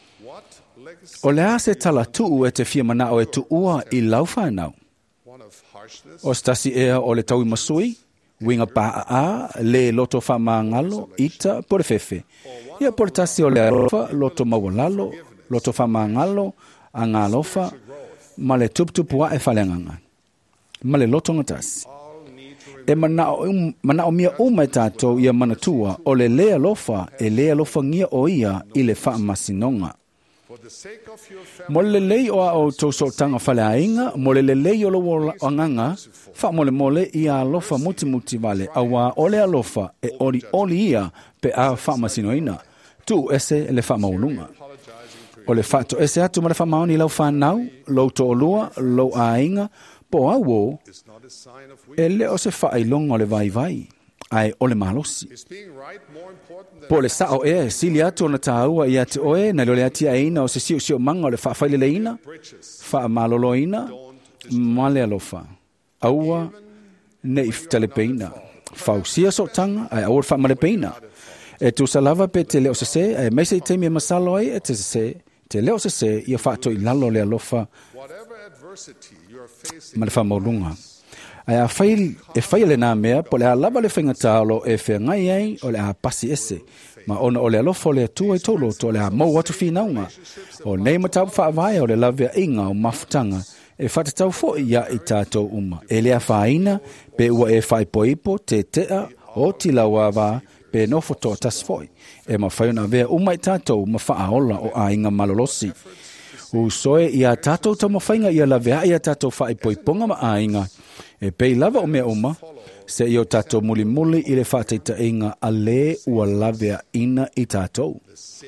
O le a se tala tuu e te fia manao e tu ua I lau whanau. O stasi ea o le tau I masui, winga paa a, le loto whamangalo, ita, pore fefe. Ia pore tasi o le arofa, loto mawalalo, loto whamangalo, a ngā lofa, ma le tuptupua e whalenganga. Ma le loto ngatasi. E manao mia uma tātou ia manatua o le lea lofa e lea lofa ngia o ia I le whaamasinonga. Mo le lei o au tau tanga whale ainga, mo le lei o lo anganga, wha mole I a alofa muti vale, awa ole alofa e oli ia pe a whaamasinoina. Tu ese le whaamaulunga. O le whaato ese atu ma le whaamaoni lau whanau, lau to olua, lau ainga, po awo, e le o se whaailonga o le vai, ai o le malosi. Po le sao e, sili atu o na tāua I ate oe, na le ati aina o se sio manga o le whaafaile leina, whaamaloloina, male alofa. Aua, ne iftale peina. Fausia so tanga, ai aur whaamale peina. E tu salava pe te leo se, ai meise I teimi e masalo ai, e te leo se, ia whaato I lalo le alofa, ma le whaamaulunga. Ai a whai le nā mea, po le a lava le whainga tālo e whea ngai ai o le a pasi ese. Ma ona o le alofo le atua I tolo to le a mau atu whinaunga. O nei matau whaavai o le lavea inga o mafutanga e whatatau fo ia I tātou uma. E le a whaina pe ua e whai poipo te tea o tilawa wa pe nofo to tasfoi. E ma whaiona vea uma I tātou ma whaaola o a inga malolosi. U soe ia tātou tau mawhainga ia lavea ia tātou whai poiponga ma a inga. E pei lava o mea uma, se I o tātou muli I le whāteita inga a le ua lavea ina I tātou.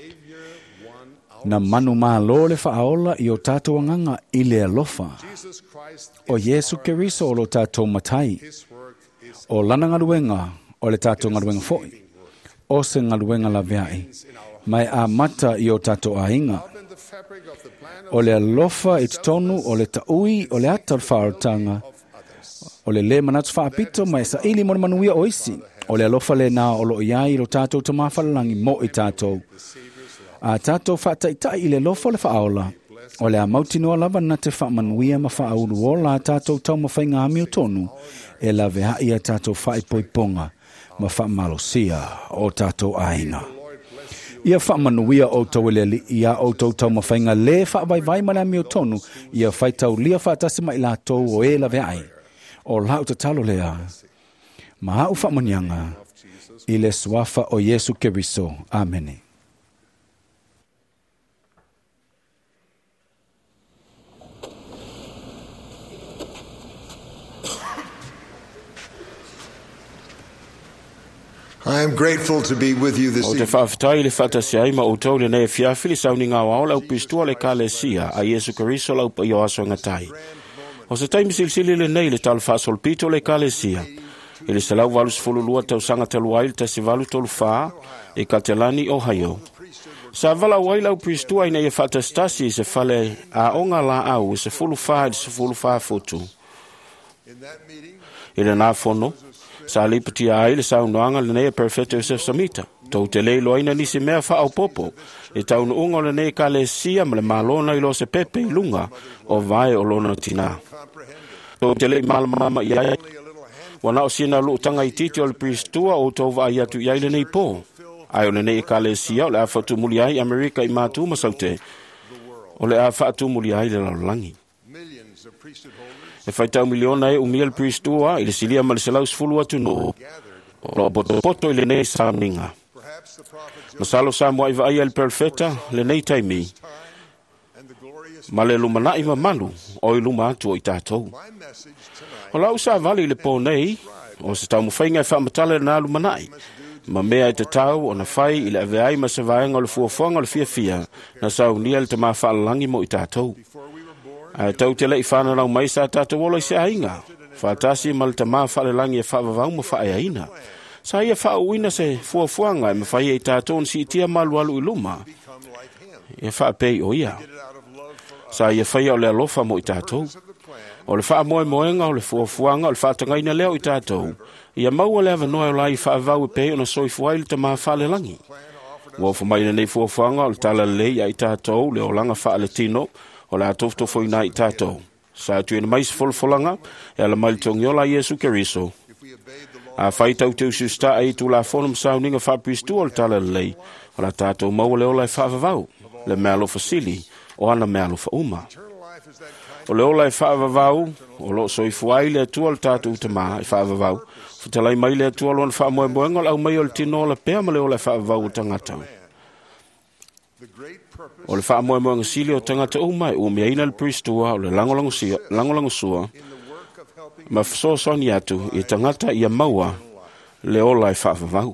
Na manu maa lo le whaaola I o tātou anganga I le alofa. O Yesu Keriso o lo tātou matai. O lana ngaruenga o le tātou ngaruenga foi. O se ngaruenga laveai. Mai a mata I o tātou a inga. O le alofa I tonu o le taui o le atar whaartanga. O le manatu whaapito mai sa ili mo manuia o isi. O le alofa le nā o lo iai lo tātou tamawhalangi mo I tātou. A tātou whaataitai I le lofa le whaaola. O le a mautinoa lava na te whaamanuia ma whaauru o la tātou tau mawhainga ami o tonu. E la vea ia tātou whaipoiponga ma whaamalosia o tātou aina. Ia whaamanuia o tau ele ia o tau tau mawhainga le whaavai mana ami o tonu. Ia whaitau lia whaatasi mai la tau o e la vea ai. O lau te talo lea, ma hau whamanianga, I le swafa o Yesu Keriso. Amene. I am grateful to be with you this O te evening. whaafitai le whaatasi ai ma o tau le nei fiafi le sauni ngā wao lau pistua le kālesia a Yesu Keriso lau pa i o aso ngatai. O se taimi silsili le nei le tala whaasol pito le kālesia. I le salau walu sifulu lua tau sanga talu ai le tasi walu tolu whaa e Katelani o Hayo. Sa vala wai lau pristua ina ia whaatastasi se whale a onga la au se fulu whaa se fulu whaa fotu. I le nā whono, sa lipati ai le saunoanga le nei perfecto se samita. Tau te leilo aina nisi mea wha au popo. E tau no unga le nei kālesia ma le malona I lo se pepe I lunga o vai o lona tina. Tau te lei malamama iai. Wana o sina luutanga I titi o le pristua o tau va ai atu iai le nei po. Ai o le nei kālesia o le a whatu muli ai Amerika I mātu masaute. O le a whatu muli ai le laulangi. E whaitau miliona e umia le pristua I le silia ma le selau sfulu atu no. O poto I le nei sauninga. Masalo sa mua I va ai le perfeta le nei taimi. Ma le lumanai ma manu o I luma atu o I tātou. O lau sa vali le po nei, o se tau mwhainga I whaamatale na lumanai. Ma mea I te tau o na whai I le aveai ma se vaenga o le fuafuanga o le fia na sau nia le te maa whaalangi mo I tātou. Tau te lei whana rau mai sa tātou wolo i se ainga. Whātasi malta mā whalelangi e whaavavau ma whaeaina. Sa ia whaauina se fuafuanga e ma whaia i tātou si tia malualu i luma. E whaapei o ia. Sa ia whaia o le alofa mo i tātou. O le wha moe moenga o le fuafuanga o le whātangaina leo i tātou. Ia maua le ava noe o lai whaavau e pei o na soifuai le ta mā whalelangi. Wa fumaina nei fuafuanga o le tala lei a i tātou le o langa whaale tino o le atofto i nai tātou. Sa tu ina mais folfolanga e ala mai tongi o la Yesu Keriso. A whai tau te ususta ai tu la whonum sauninga whapistu o le tala lei o la tātou mau le o lai whaavavau le mea lofa sili o ana mea lofa uma. O le o lai whaavavau o lo soifuai le atua le tātou utama i whaavavau talai mai le atua loan wha moe moenga au mai o le tino o le pea ma le o le whaavavau o tangatau. O le wha moe moenga sili o tangata umai o mea ina le pristua o le langolango sua ma fsosoni atu i tangata ia maua le o lai whaavavau.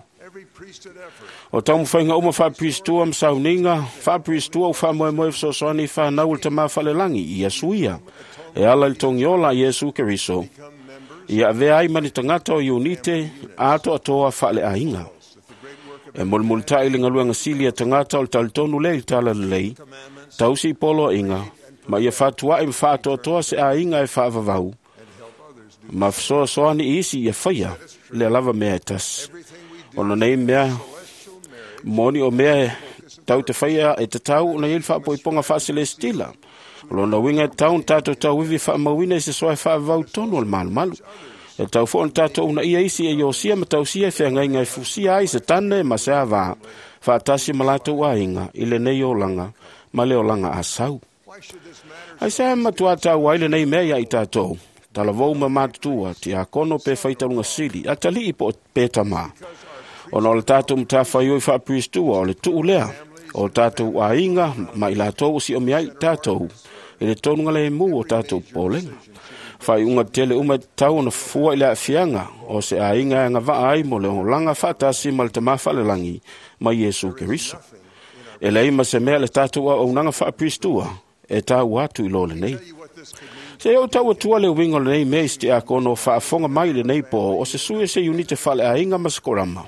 O tamu whainga uma wha pristua msauninga wha pristua o wha moe moe fsosoni wha nau le tama whalelangi i asuia e ala le tongiola Yesu Keriso. Ia vea ai mani tangata o unite ato atoa whale ainga. E mulmulta ili ngaluanga sili a tangata o taltonu lei tala lei, tausi polo inga, ma ia fatua im fato atoa se ainga e whaavavau. Ma fsoa soani isi ia whaia, le lava mea etas. Ono nei mea, moni o mea tau te whaia e te tau na il whaapo i ponga whaasile stila. Lona winga taun tato tau wivi whaamawina se soe whaavau tonu al malu. E tau fo tato una ia isi e yosia ma tau sia e ngai ngai fusia ai se tane ma se ava. Whaatasi malato wa inga ile nei o langa ma leo langa asau. Ai se matua tau wa ile nei mea i tato. Talavou ma matua ti a kono pe whaitarunga sili. Atali i po petama. Ono le tato mtawhai oi whaapuistua o le tuu lea. O tato wa inga ma ila tau si o miai tato. Ile tonu ngale mu o tato polenga. Fai unga tele uma tau na fua ila fianga o se a inga nga va ai mo le langa fatasi mal te mafalelangi ma Yesu Keriso. E lei ma se mea le tato o nanga fa pristua e tau atu ilo le nei. Se o tau atua le wingo le nei meiste a kono fa fonga mai le nei po o se sue se unite fale a inga maskorama.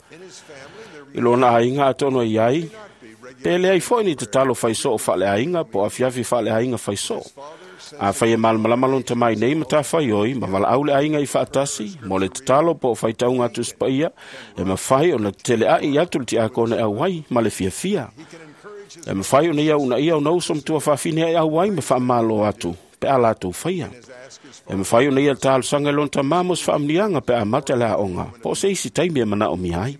Ilo na a inga atono iai pele ai foi ni te talo fai so fale a inga po a fiafi fale a inga fai so. A fai e malmalon te mai nei mata fai oi, ma wala aule a inga i whaatasi, mo le te talo po fai taunga atu spaia, e ma fai o na tele a i atu ti a kone a wai, ma le fia. E ma fai o na ia una ia o na usom tua whawhine a wai me wha malo atu, pe a lato faia. E ma fai o na ia talo sanga lon ta mamos whaamnianga pe a mata la onga, po se isi taimi e mana o mihai.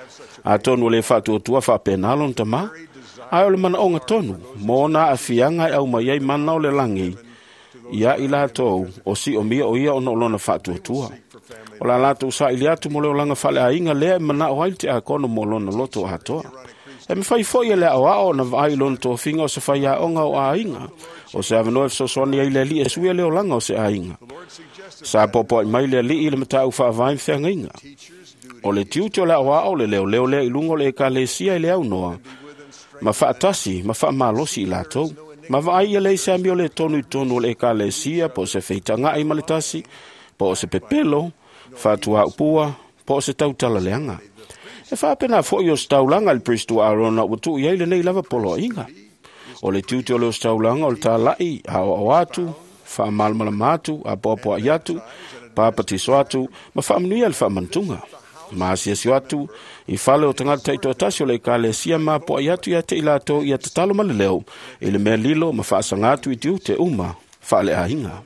A tonu le whaatua tua whapenalon ta ma, a o le mana onga tonu, mo na a fianga e au mai ei mana o le langi, ia i latou o si o mia o ia o lona whaatuatua. O la latou sa ili atu mo leo langa whale a inga lea mana o haiti a kono mo lona loto a toa. E me whai foi lea o ao na vai lona to finga o se whai a onga o a inga. O se avanoe fsosoni ai le li e suia leo langa o se a inga. Sa popo i mai le li i le mata u whaavaim whianga inga. O le tiuti o lea o ao le leo lea i lungo le ka le sia i le au noa. Ma whaatasi, ma whaamalosi i latou. Ma vai ia lei se amio le tonu le ka le sia po se feitanga ai maletasi, po se pepelo, fatua upua, po se tautala leanga. E whapena fo i o staulanga il pristu arona utu i eile nei lava polo inga. O le tiuti o le o staulanga o le ta lai, a o atu, wha malmala matu, a popo a iatu, papatiso atu, ma whaamnuia le whaamantunga. Ma asiasio atu, i whale o tangata taito atasi o le ka le sia ma po i atu i ate i lato i ate talo male leo, i le mea lilo ma whaasanga atu i tiu te uma, whale a hinga.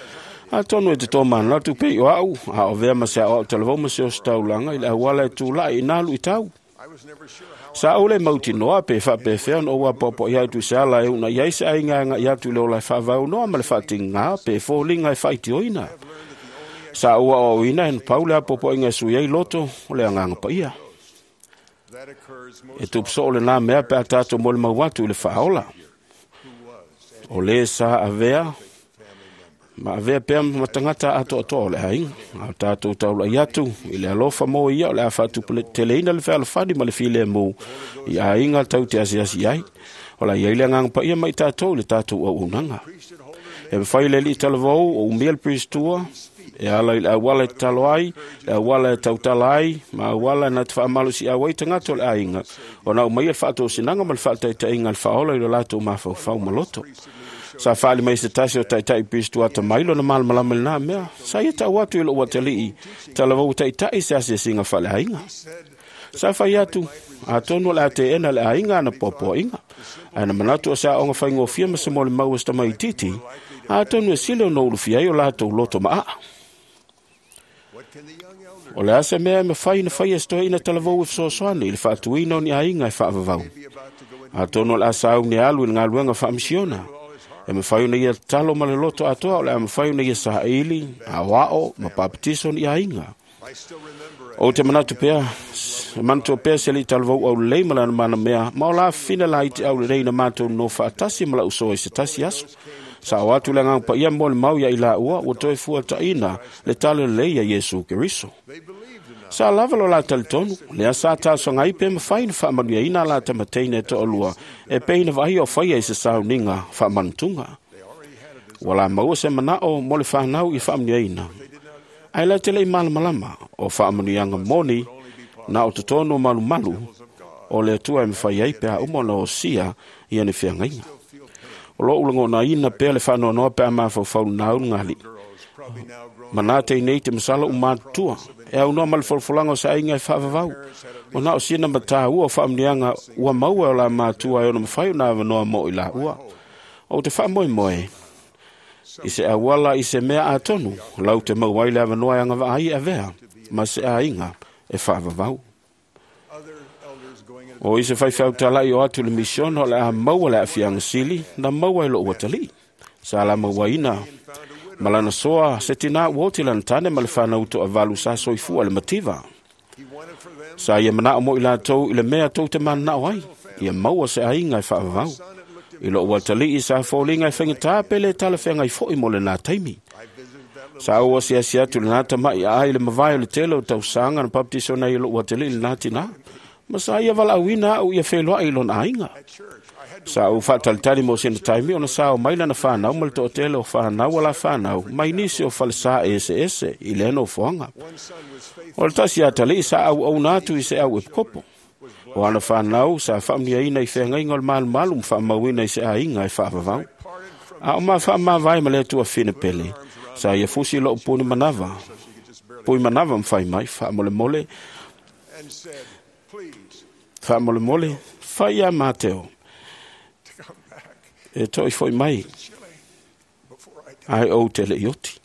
A tonu e te tō mana latu pe o au, a o vea ma se a o talavau ma se o staulanga i le awala e tū lai i nalu i tau. Sa au le mauti noa pe whape whea no ua popo i atu se ala e una iaise a inga i atu leo lai whavau noa ma le whatinga pe fōlinga i whaiti oina. Sa ua o ina en paule a popo inga sui ei loto o le anganga pa ia. E tupso o le nā mea pe a tato mo le mauatu i le whaola. O le sa a vea, ma a vea pea matangata ato ato o le hainga. A tato taula i atu i le alofa mo ia o le a whatu teleina le whaala whadi ma le file mo i a inga tau te asi ai. O la iai le anganga pa ia mai tato le tato o unanga. E whai le li talavou o umia le pristua, e ala i awala e taloai, e awala e tautalai, ma awala na te whaamalu si awai tangato le ainga, o na umai al whaato sinanga ma le whaatai ta inga al whaola i lo lato mawhau whau maloto. Sa whaali mai se tasi o tai pristua ta mailo na malmalama le na mea, sa ia ta watu i lo watali i talavou tai se ase singa whale ainga. Sa whai atu, a tonu le ate ena le ainga na popo inga. Ana manatu o sa onga whaingo fia ma se mole maua sta mai titi, a tonu e sile o noulu fia i o lato loto maa. O le ase mea me whai na whai estoa ina talavou e fsosoane i le whaatuina o ni ainga e whaavavau. A tonu le asa au ni alu i ngā luenga whaamisiona. E me whai na ia talo ma le loto atoa o le a me whai na ia saha ili, a wao, ma papetiso ni ainga. O te manatu pea, manatu pea se li talavou au lei malana mana mea, ma o la fina la iti au lei na matou no whaatasi ma la uso i se tasi asu. Sa o atu le ngang pa ia mo le mau ia ila ua, o toi fua ta ina, le talo lei a Yesu Keriso. Sa lava lo la talitonu, le asa taso ngai pe ma whai na whaamanu ia ina la tamateina e to olua, e peina vahi o whai e se sao ninga whaamantunga. Wala maua se manao mo le whanau i whaamanu ia ina. Ai la te lei malamalama o whaamanu ianga moni na o tutono malu o le tua e mwhai ei pea umona o sia i ane whiangainga. O lo ulango na ina pea le whanau noa pea maa whau nau ngali. Manate i nei te masala umatua e au noa mali folfolanga o sa inga e whaavavau. O na o sina mata ua o whaamanu ianga ua maua o la matua e ona mwhai na noa mo i la ua. O te wha moe. I se awala i se mea atonu, lau te mauaile ava noa anga vaai a vea, ma se a inga e whaavavau. O i se whaiwhau talai o atu le mission o le a maua le a fianga sili, na maua ilo uatali. Sa la mauaina, malana soa se tina uoti lan tane ma le whanau to a valu sa soifua le mativa. Sa ia mana o mo ila tau i le mea tau te mana oai, ia maua se a inga e whaavavau. I lo uatali i sa fōlinga i whengita pele tala whenga i fōi mo le nā taimi. Sa ua si asiatu le nāta mai a ai le mawai o le telo tau sanga na paptiso na i lo uatali le nāti nā. Ma sa ia wala awina au ia wheloa i lo na inga. Sa u whatalitari mo sena taimi o na sa o maila na whanau ma le to o telo whanau wala whanau mai nisi o whalisa ese i le no whonga. O le tasi atali sa au nātu i se au e kopo. O ana whanau sa whamnia ina i whenga inga o malu whamauina i se a inga i whaavavau. A o maa whaamawai ma le tua whina pele. Sa ia fusi lo upuni manava. Pui manava mwhai mai, whaamole mole. Whaamole mole, whai a Mateo. E toi foi mai. Ai o tele ioti.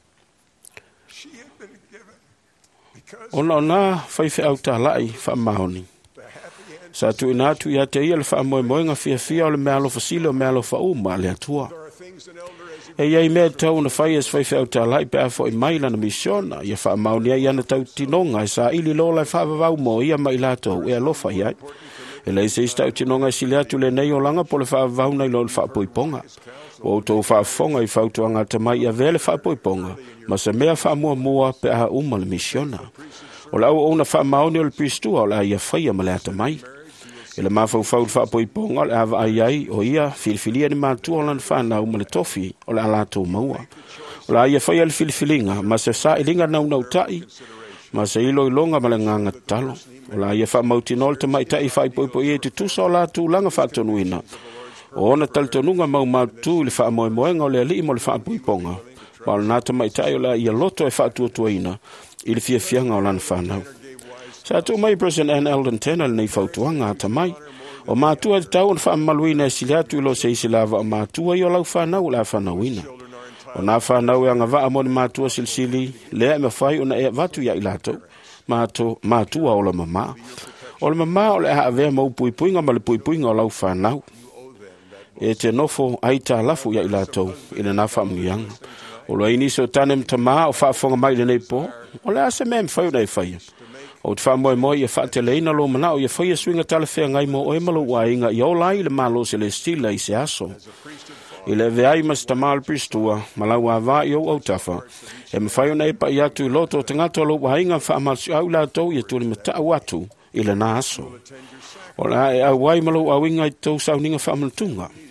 Ona whai whi ta lai whaamahoni. Sa tu ina tu ia te ia le wha moe ngā fia o le mea alofa sile o mea alofa uma le atua. E iei mea tau na whai es whai whiau ta lai pēa fo i maila na misiona, ia wha maunia ia na tau tinonga, e sa ili lola e wha vavau mo ia mai lato e alofa iai. E lei se istau tinonga e sile atu le nei o langa po le wha vavau nei lo le wha poiponga. O tau wha fonga i whautua ngā tamai ia vele wha poiponga, ma se mea wha mua pēa uma le misiona. O le au o na wha mauni o le pristua o le ia whaia ma le atamai. E le mawhau wha poiponga le awa ai o ia filifilia ni mātua lan whanau ma le tofi o le alato maua. O la ia whaia le filifilinga ma se sa ilinga nau tai ma se ilo ilonga ma le nganga talo. O la ia wha mautinol te mai tai whai poipo i e te tusa o la tūlanga whatonuina. O ona talitonunga mau mātu le wha moemoenga o le ali mo le wha poiponga. Ma o le nata mai tai o la ia loto e whatuatuaina i le fianga o lan whanau. Sa tu mai President Anne Eldon Tanner nei fautuanga ata mai. O mātua te tau on whaamaluina e sile atu ilo se isi lava o mātua i o lau whanau la whanauina. O nā whanau e anga waa mo ni mātua silsili lea me whai o na e watu ia ilato mātua o la mama. O la mama o le a avea mau puipuinga ma le puipuinga o lau whanau. E te nofo aita lafu ia ilato ina nā whaamuyanga. O lo inisi o tanem tama o whaafonga mai le nei po. O le ase mea mwhai o nei whai. O te whamoe ia whaateleina lo mana o ia whaia swinga tala whea ngai mo o e malo wainga i o lai le malo se le stila i se aso. I le veai mas tamal pristua, malau a va i o au tafa. E mwhaio nei pa i atu i loto o te ngata lo wainga whaamal si au la tau i aturi mata watu i le na aso. O la e au wai malo a winga i tau sauninga whaamalatunga.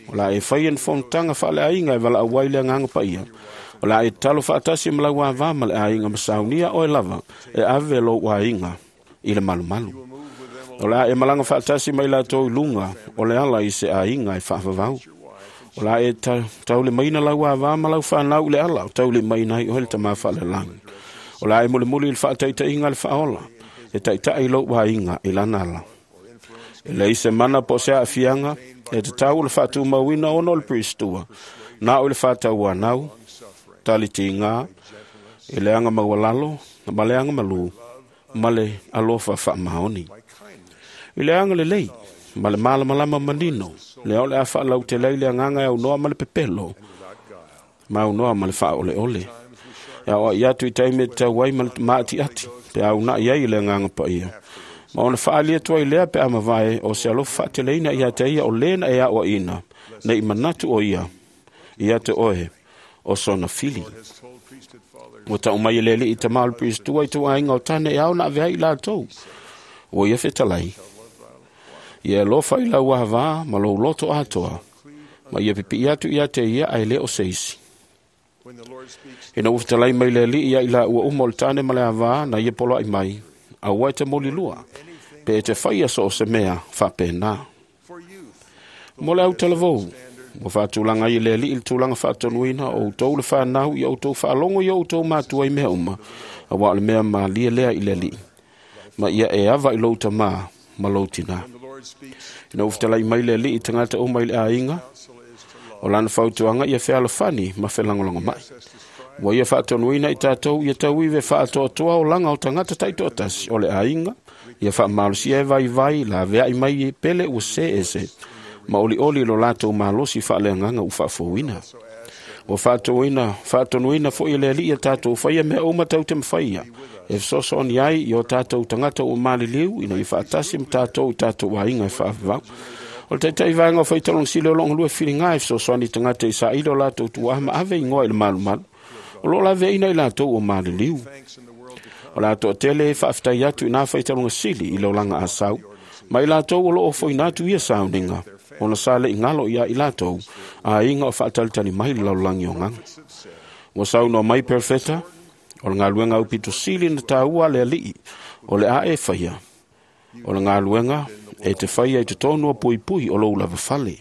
O la e whaien whontanga whale ainga e wala awai le nganga pa ia. O la e talo whaatasi mala wā vāma le ainga masaunia o e lava e ave lo wā inga i le malu malu. O la e malanga whaatasi mai la tō lunga o le ala i se ainga e whaafavau. O la e tau le maina lau wā vāma lau whanau le ala o tau le maina i o hele tamā whale langi. O la e mule mule il whaataita inga le whaola e taita i lo wā inga i lana ala. E le se mana po se a fianga e te tau le whātu mawina ono le pristua na o le whātau anau tali tinga e le anga mawalalo ma le anga malu ma le alofa whaamaoni. I le anga le lei ma le malama manino le ole a whaalau te lei le anganga au noa ma le pepelo ma au noa ma le wha ole ole. Ia o iatu i taime te wai ma le maati ati pe au na iai le anganga pa ia. Ma ona whaalia tua i lea pe ama vai o se alofa te leina ia te ia o lena ea o ina na i manatu o ia te oe o sona fili. O ta umai lele i te maal pristua i tu ainga o tane e au na avea i la tau. O ia whetalai. Ia lofa i lau wahava ma lo loto atoa. Ma ia pipi i atu ia te ia ai le o seisi. Ina uftalai mai lele ia i la ua umol tane ma le ava na ia polo ai mai. A wai te moli lua. Pe te whaia so o se mea whapena. Mole au televou. Mo whaatulanga i le li il tūlanga whaatonuina o tau le whanau i o tau whaalongo i o tau mātua i mea uma. A wā le mea ma lia lea i le li. Ma ia e awa i louta ma loutina. Ina uftalai mai le li i tangata o mai le a inga. O lana whautuanga ia wheala whani ma whelangolanga mai. Wa ia whaatonuina i tātou ia tau iwe whaatoa o langa o tangata taito atasi o le a inga. Ia whaamalusia e vai la vea i mai i pele ua se e se. Ma oli lo lato malosi whaaleanganga u whaafouina. O whaatonuina fo i le li ia tātou whaia mea o matau te mwhaia. E fsoso on iai i o tātou tangata o mali liu ina i whaatasi m tātou wa inga i whaafavau. O te tai vanga o whaitalong sile o longa lua whiringa e fsoso ani tangata i sa ilo lato tuaha ma ave ingoa il malu. O lo la vea ina i latou o mali liu. O lato o tele e whaaftai atu ina whaitalonga sili i lo langa asau. Ma i latou o lo o whainatu ia sauninga. O na sale i ngalo ia i latou a inga o whaatalitani mai lau langi o ngang. O sau no mai perfeta o le ngā luenga upito sili na tāua le alii o le a e whaia. O le ngā luenga e te whaia i te tonua pui o lo lava whale.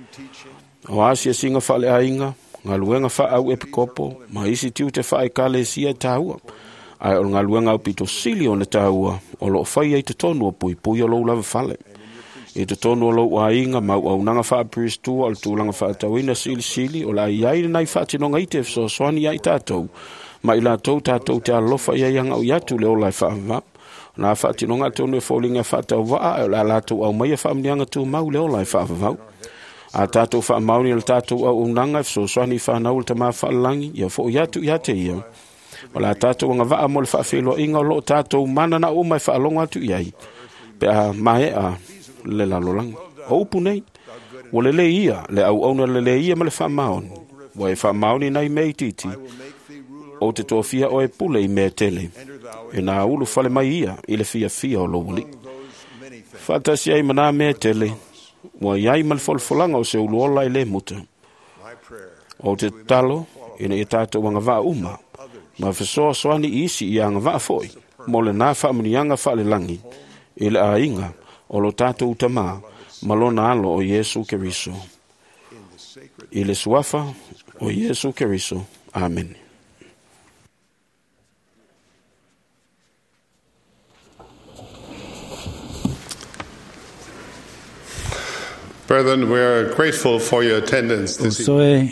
O asia singa whale a inga ngā luenga wha au epikopo ma isi tiu te whae kale sia tāua. Ai o ngā luenga upito sili o na tāua o lo whaia i te tonua pui o lo lava whale. E te tono lo wa inga mau au nanga wha pristua al tūlanga wha tauina sili o la iai nai whaatinonga i te so soani ai tātou. Ma i la tātou te alofa ia ianga o iatu leo lai whaamva. Nā whaatinonga tonu e fōlinga whaatau waa o la lātou au mai a whaamnianga tū mau leo lai whaamvau. A tātou whaamauni al tātou au nanga e so soani whanau le tamā whaalangi ia fo iatu ia te ia. O la tātou anga waa mo le whaafelo inga o lo tātou mana na o mai whaalonga atu iai. Pe a mae a le la lolang o punei o le ia le au ona le ia ma le whamaoni wa e whamaoni nei mei titi o te tofia o e pule i mea tele e nā ulu whale mai ia i le fia o lowoli whatasi ai mana mea tele wa iai ma le folfolanga o se ulu ola i le muta o te talo ina i tātou anga wā uma ma whesoa soani isi i anga wā foi mo le nā whamunianga whale langi i le a inga o lo tātou tamā, malona alo o Yesu Keriso. I le suafa o Yesu Keriso. Amen. Brethren, we are grateful for your attendance this evening.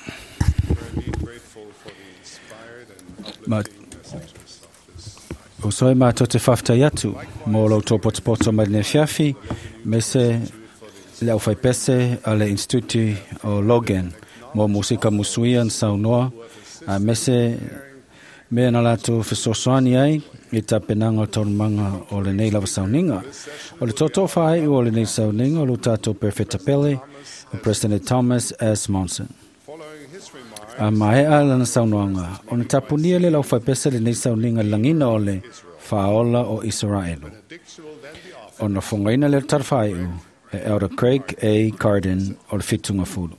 O soe mātou te whaftai atu, mō lau tō potopoto mai ne fiafi, me se le au whai pese a le Instituti o Logan, mō musika musuia n saunoa, a me se mea na lātou whesosoani ai, i ta penanga o taunumanga o le nei lava sauninga. O le toto whai o le nei sauninga o le tātou Perfetta Pele, o President Thomas S. Monson. A mai ala saunoanga, o na tapunia le lau whai pese le nei sauninga langina o le whaola o Israelu. O na whongaina le tarwhaiu, Elder Craig A. Carden o le fitunga fulu.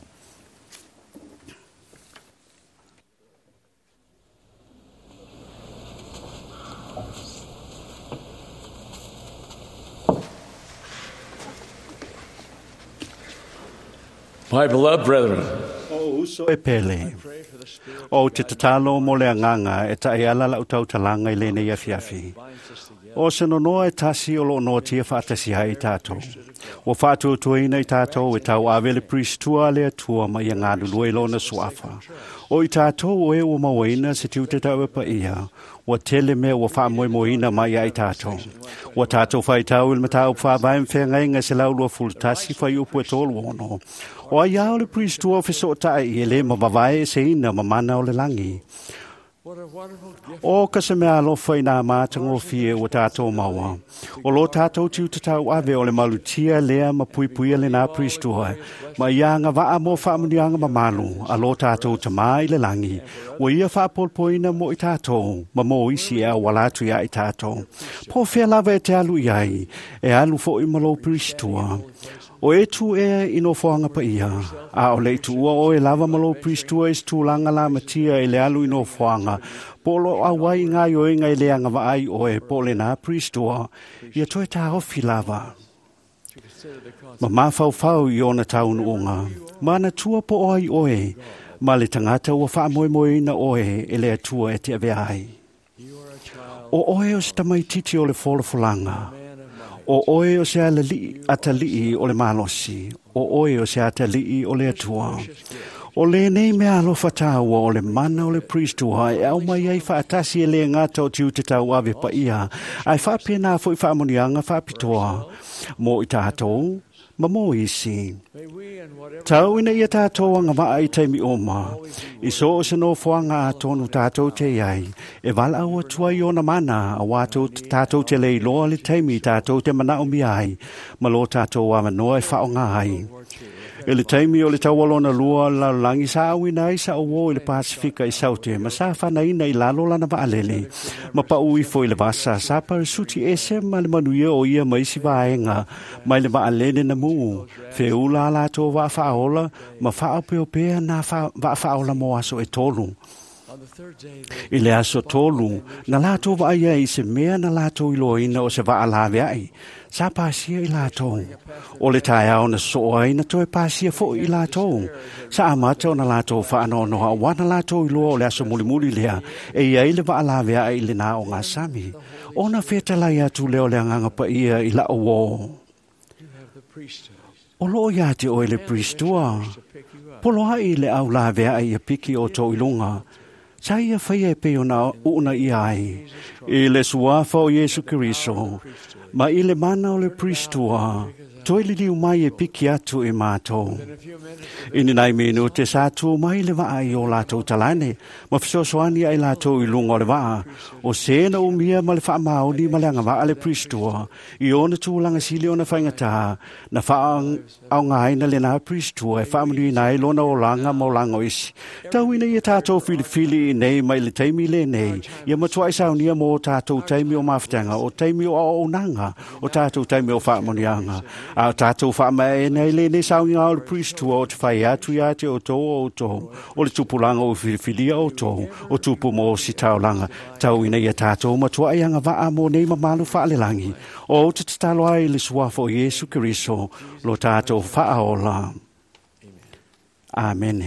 My beloved brethren, e pele o te tatalo mo le anganga e ta ala la utau talanga i lene ia fiafi o se nonoa e tasi o lo no tia whaatasi hai tātou o whātua tuaina i tātou e tau awele pristua le atua mai a ngādu lue lona suafa o i tātou o e o mawaina se tiu te tau e pa ia o tele me o whaamoe moina mai ai tātou o tātou whai tau il matau whaabaim whengainga se laulua fultasi whai upu e tolu ono o ai au le pristua wheso tai e le mawawai se ina mamana o le langi. O ka se mea alofa i nā mātango fie o tātou maua. O lo tātou tiu te tau ave o le malutia lea ma puipuia le nā pristua. Ma ianga waa mo whaamunianga mamalu a lo tātou ta mai le langi. O ia whaapolpoina mo i tātou ma mo isi a walatu ia i tātou. Po whea lava e te alu iai e alu fo i malo pristua. O e tu e ino whanga pa ia, a o le tu ua o e lava malo pristua e stulanga la matia e le alu ino whanga, polo a wai ngā yoenga e leanga vai o e pole nā pristua, ia toi tā hofi lava. Ma mawhau i ona taunu unga, mana tua po oi oe, ma le tangata ua whaamoe moina oe e le atua e te aveai. O oe o stamai titi o le folafulanga, o oe o se atali'i o le malosi, o oe o se atali'i o le atua. O le nei mea alofa tāua o le mana o le pristua e au mai ai whaatasi e le ngata o tiu te tau ave pa ia, ai whapena fo i whaamonianga whapitoa, mo i tātou, ma mo isi. Tau ina ia tātou anga maa i teimi oma, i so o se no whoanga a tonu tātou te iai, e wala au atua i ona mana a wātou tātou te lei loa le teimi tātou te mana o mi ai, ma lo tātou a manoa e whaonga ai. E le taimi o le taualona lua la langi sa awina i sa owo i le Pasifika i saute, ma sa whanaina i lalo lana waalele, ma pa ui fo i le vasa, sa parasuti ese ma le manuia o ia maisi vaenga, ma le waalele na muu, fe ula la to wa whaola, ma whaopeopea na wa whaola mo aso e tolu. I le aso tolu, na lato wa ia i se mea na lato i loina o se wa alawe ai, sa pasia i lato. O le tae au na soa i na toe pasia fo i lato. Sa amata o na lato whaano noha o wana lato i loa o le aso muli lea, e ia i le wa alawe ai le na o ngā sami. O na whetalai atu leo le anganga pa ia i la o wo. O loo ia te o le pristua. Polo hai le au lawe ai a piki o tō ilunga. Sa ia whaia e peo na una i ai, i le suafa o Jesu Kiriso, ma i le mana o le pristua, toi li liu mai e piki atu e mātou. Ini nai menu te sātu mai le waa i o lātou talane, ma fisosoani ai lātou i lunga o le waa, o sena umia ma le wha maoni ma le anga waa le pristua, i ona tūlanga sili o na whaingata, na wha au ngai na le nā pristua, e wha mani nai lona o langa mo langa o isi. Tau ina i tātou fili i nei mai le teimi le nei, ia matua i saunia mo tātou teimi o mawhtanga, o teimi o nanga, o tātou teimi o wha monianga. A tātou whaama e nei le ne saungi ngā o le pristua o te whai atu i ate o tō o tō, o le tupulanga o whiriwhiria o tō, o tupu mo o si taulanga, tau ina ia tātou matua i anga waa mo nei mamalu whaalelangi, o te tatalo ai le suafo o Jesu Kiriso, lo tātou whaaola. Amen.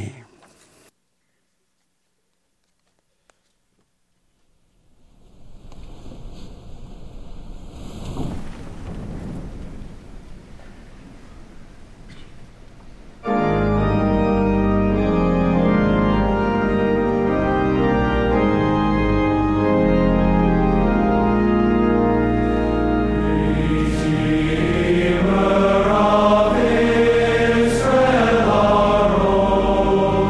Israel, our own.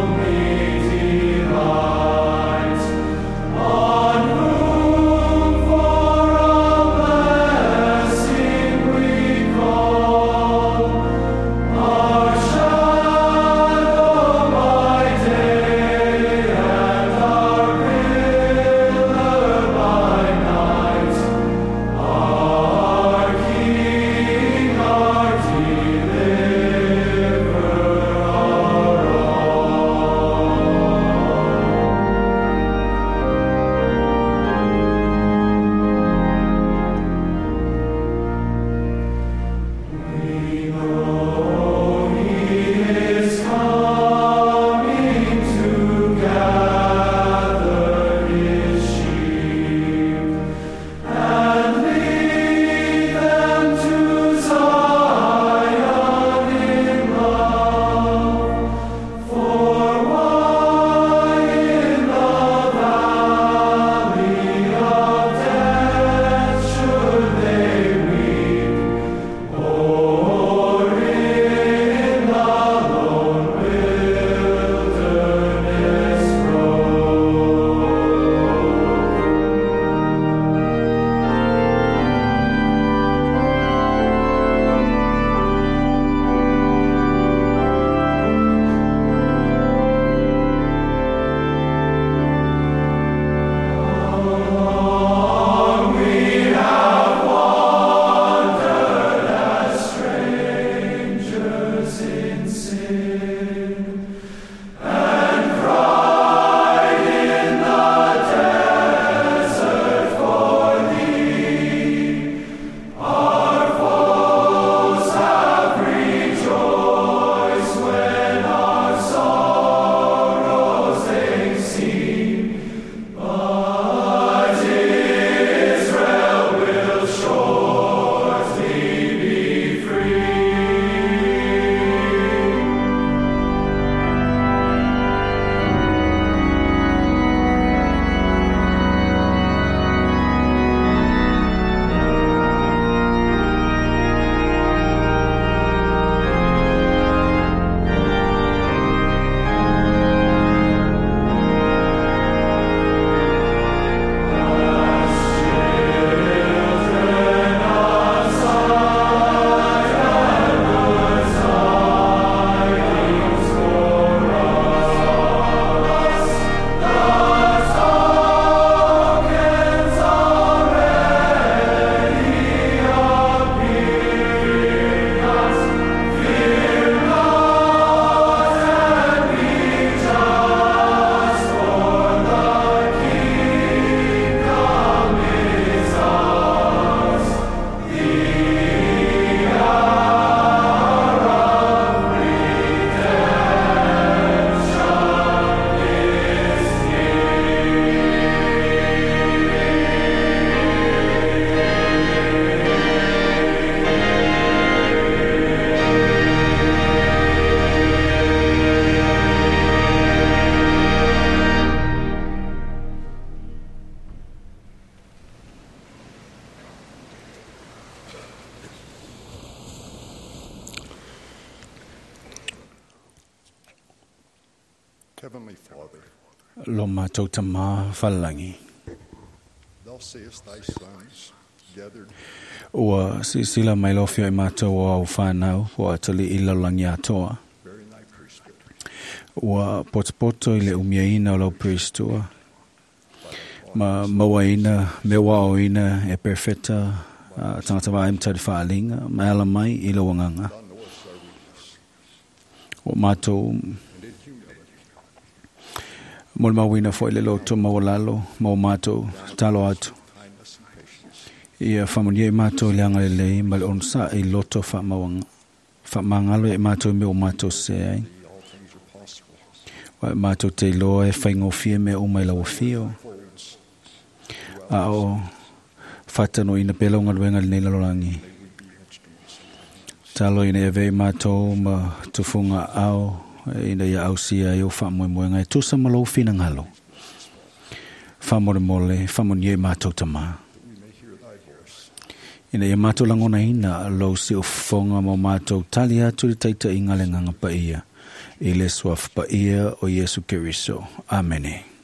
Heavenly Father, lo mātou tamā whalangi. thou seest thy sons gathered Ua sila mai lofio e mātou o au whānau, ua tali i laulangi atoa. bearing thy priesthood. Ua potopoto i le umiaina o lau pristua. Ma mawaina, mewa o ina e perfeta, tangata wa im tari whaalinga, ma ala mai i lau anganga. Thou knowest our weakness, Ua mātou and in humility mo le mawina fo i le loto mawalalo, ma o mātou talo atu. kindness and patience, Ia whamonia i mātou le anga le lei, ma le onsa i loto whamangalo e mātou me o mātou se ai. thee all things are possible. Wa mātou te loa e whaingofia me o mai lau fio. Folds A o whatano ina pela unga luenga le neila lorangi. may we be instruments in Talo ina e vei mātou ma tufunga au, ina ia au sia i o whamoemoenga e tusa ma lau fina ngalo. Whamore mole, whamonia i mātou tamā. we may hear thy voice. Ina ia mātou langona ina lau si o whonga mo mātou tali atu i taita i ngale nganga pa ia. I le suaf pa ia o Yesu Keriso. Amene.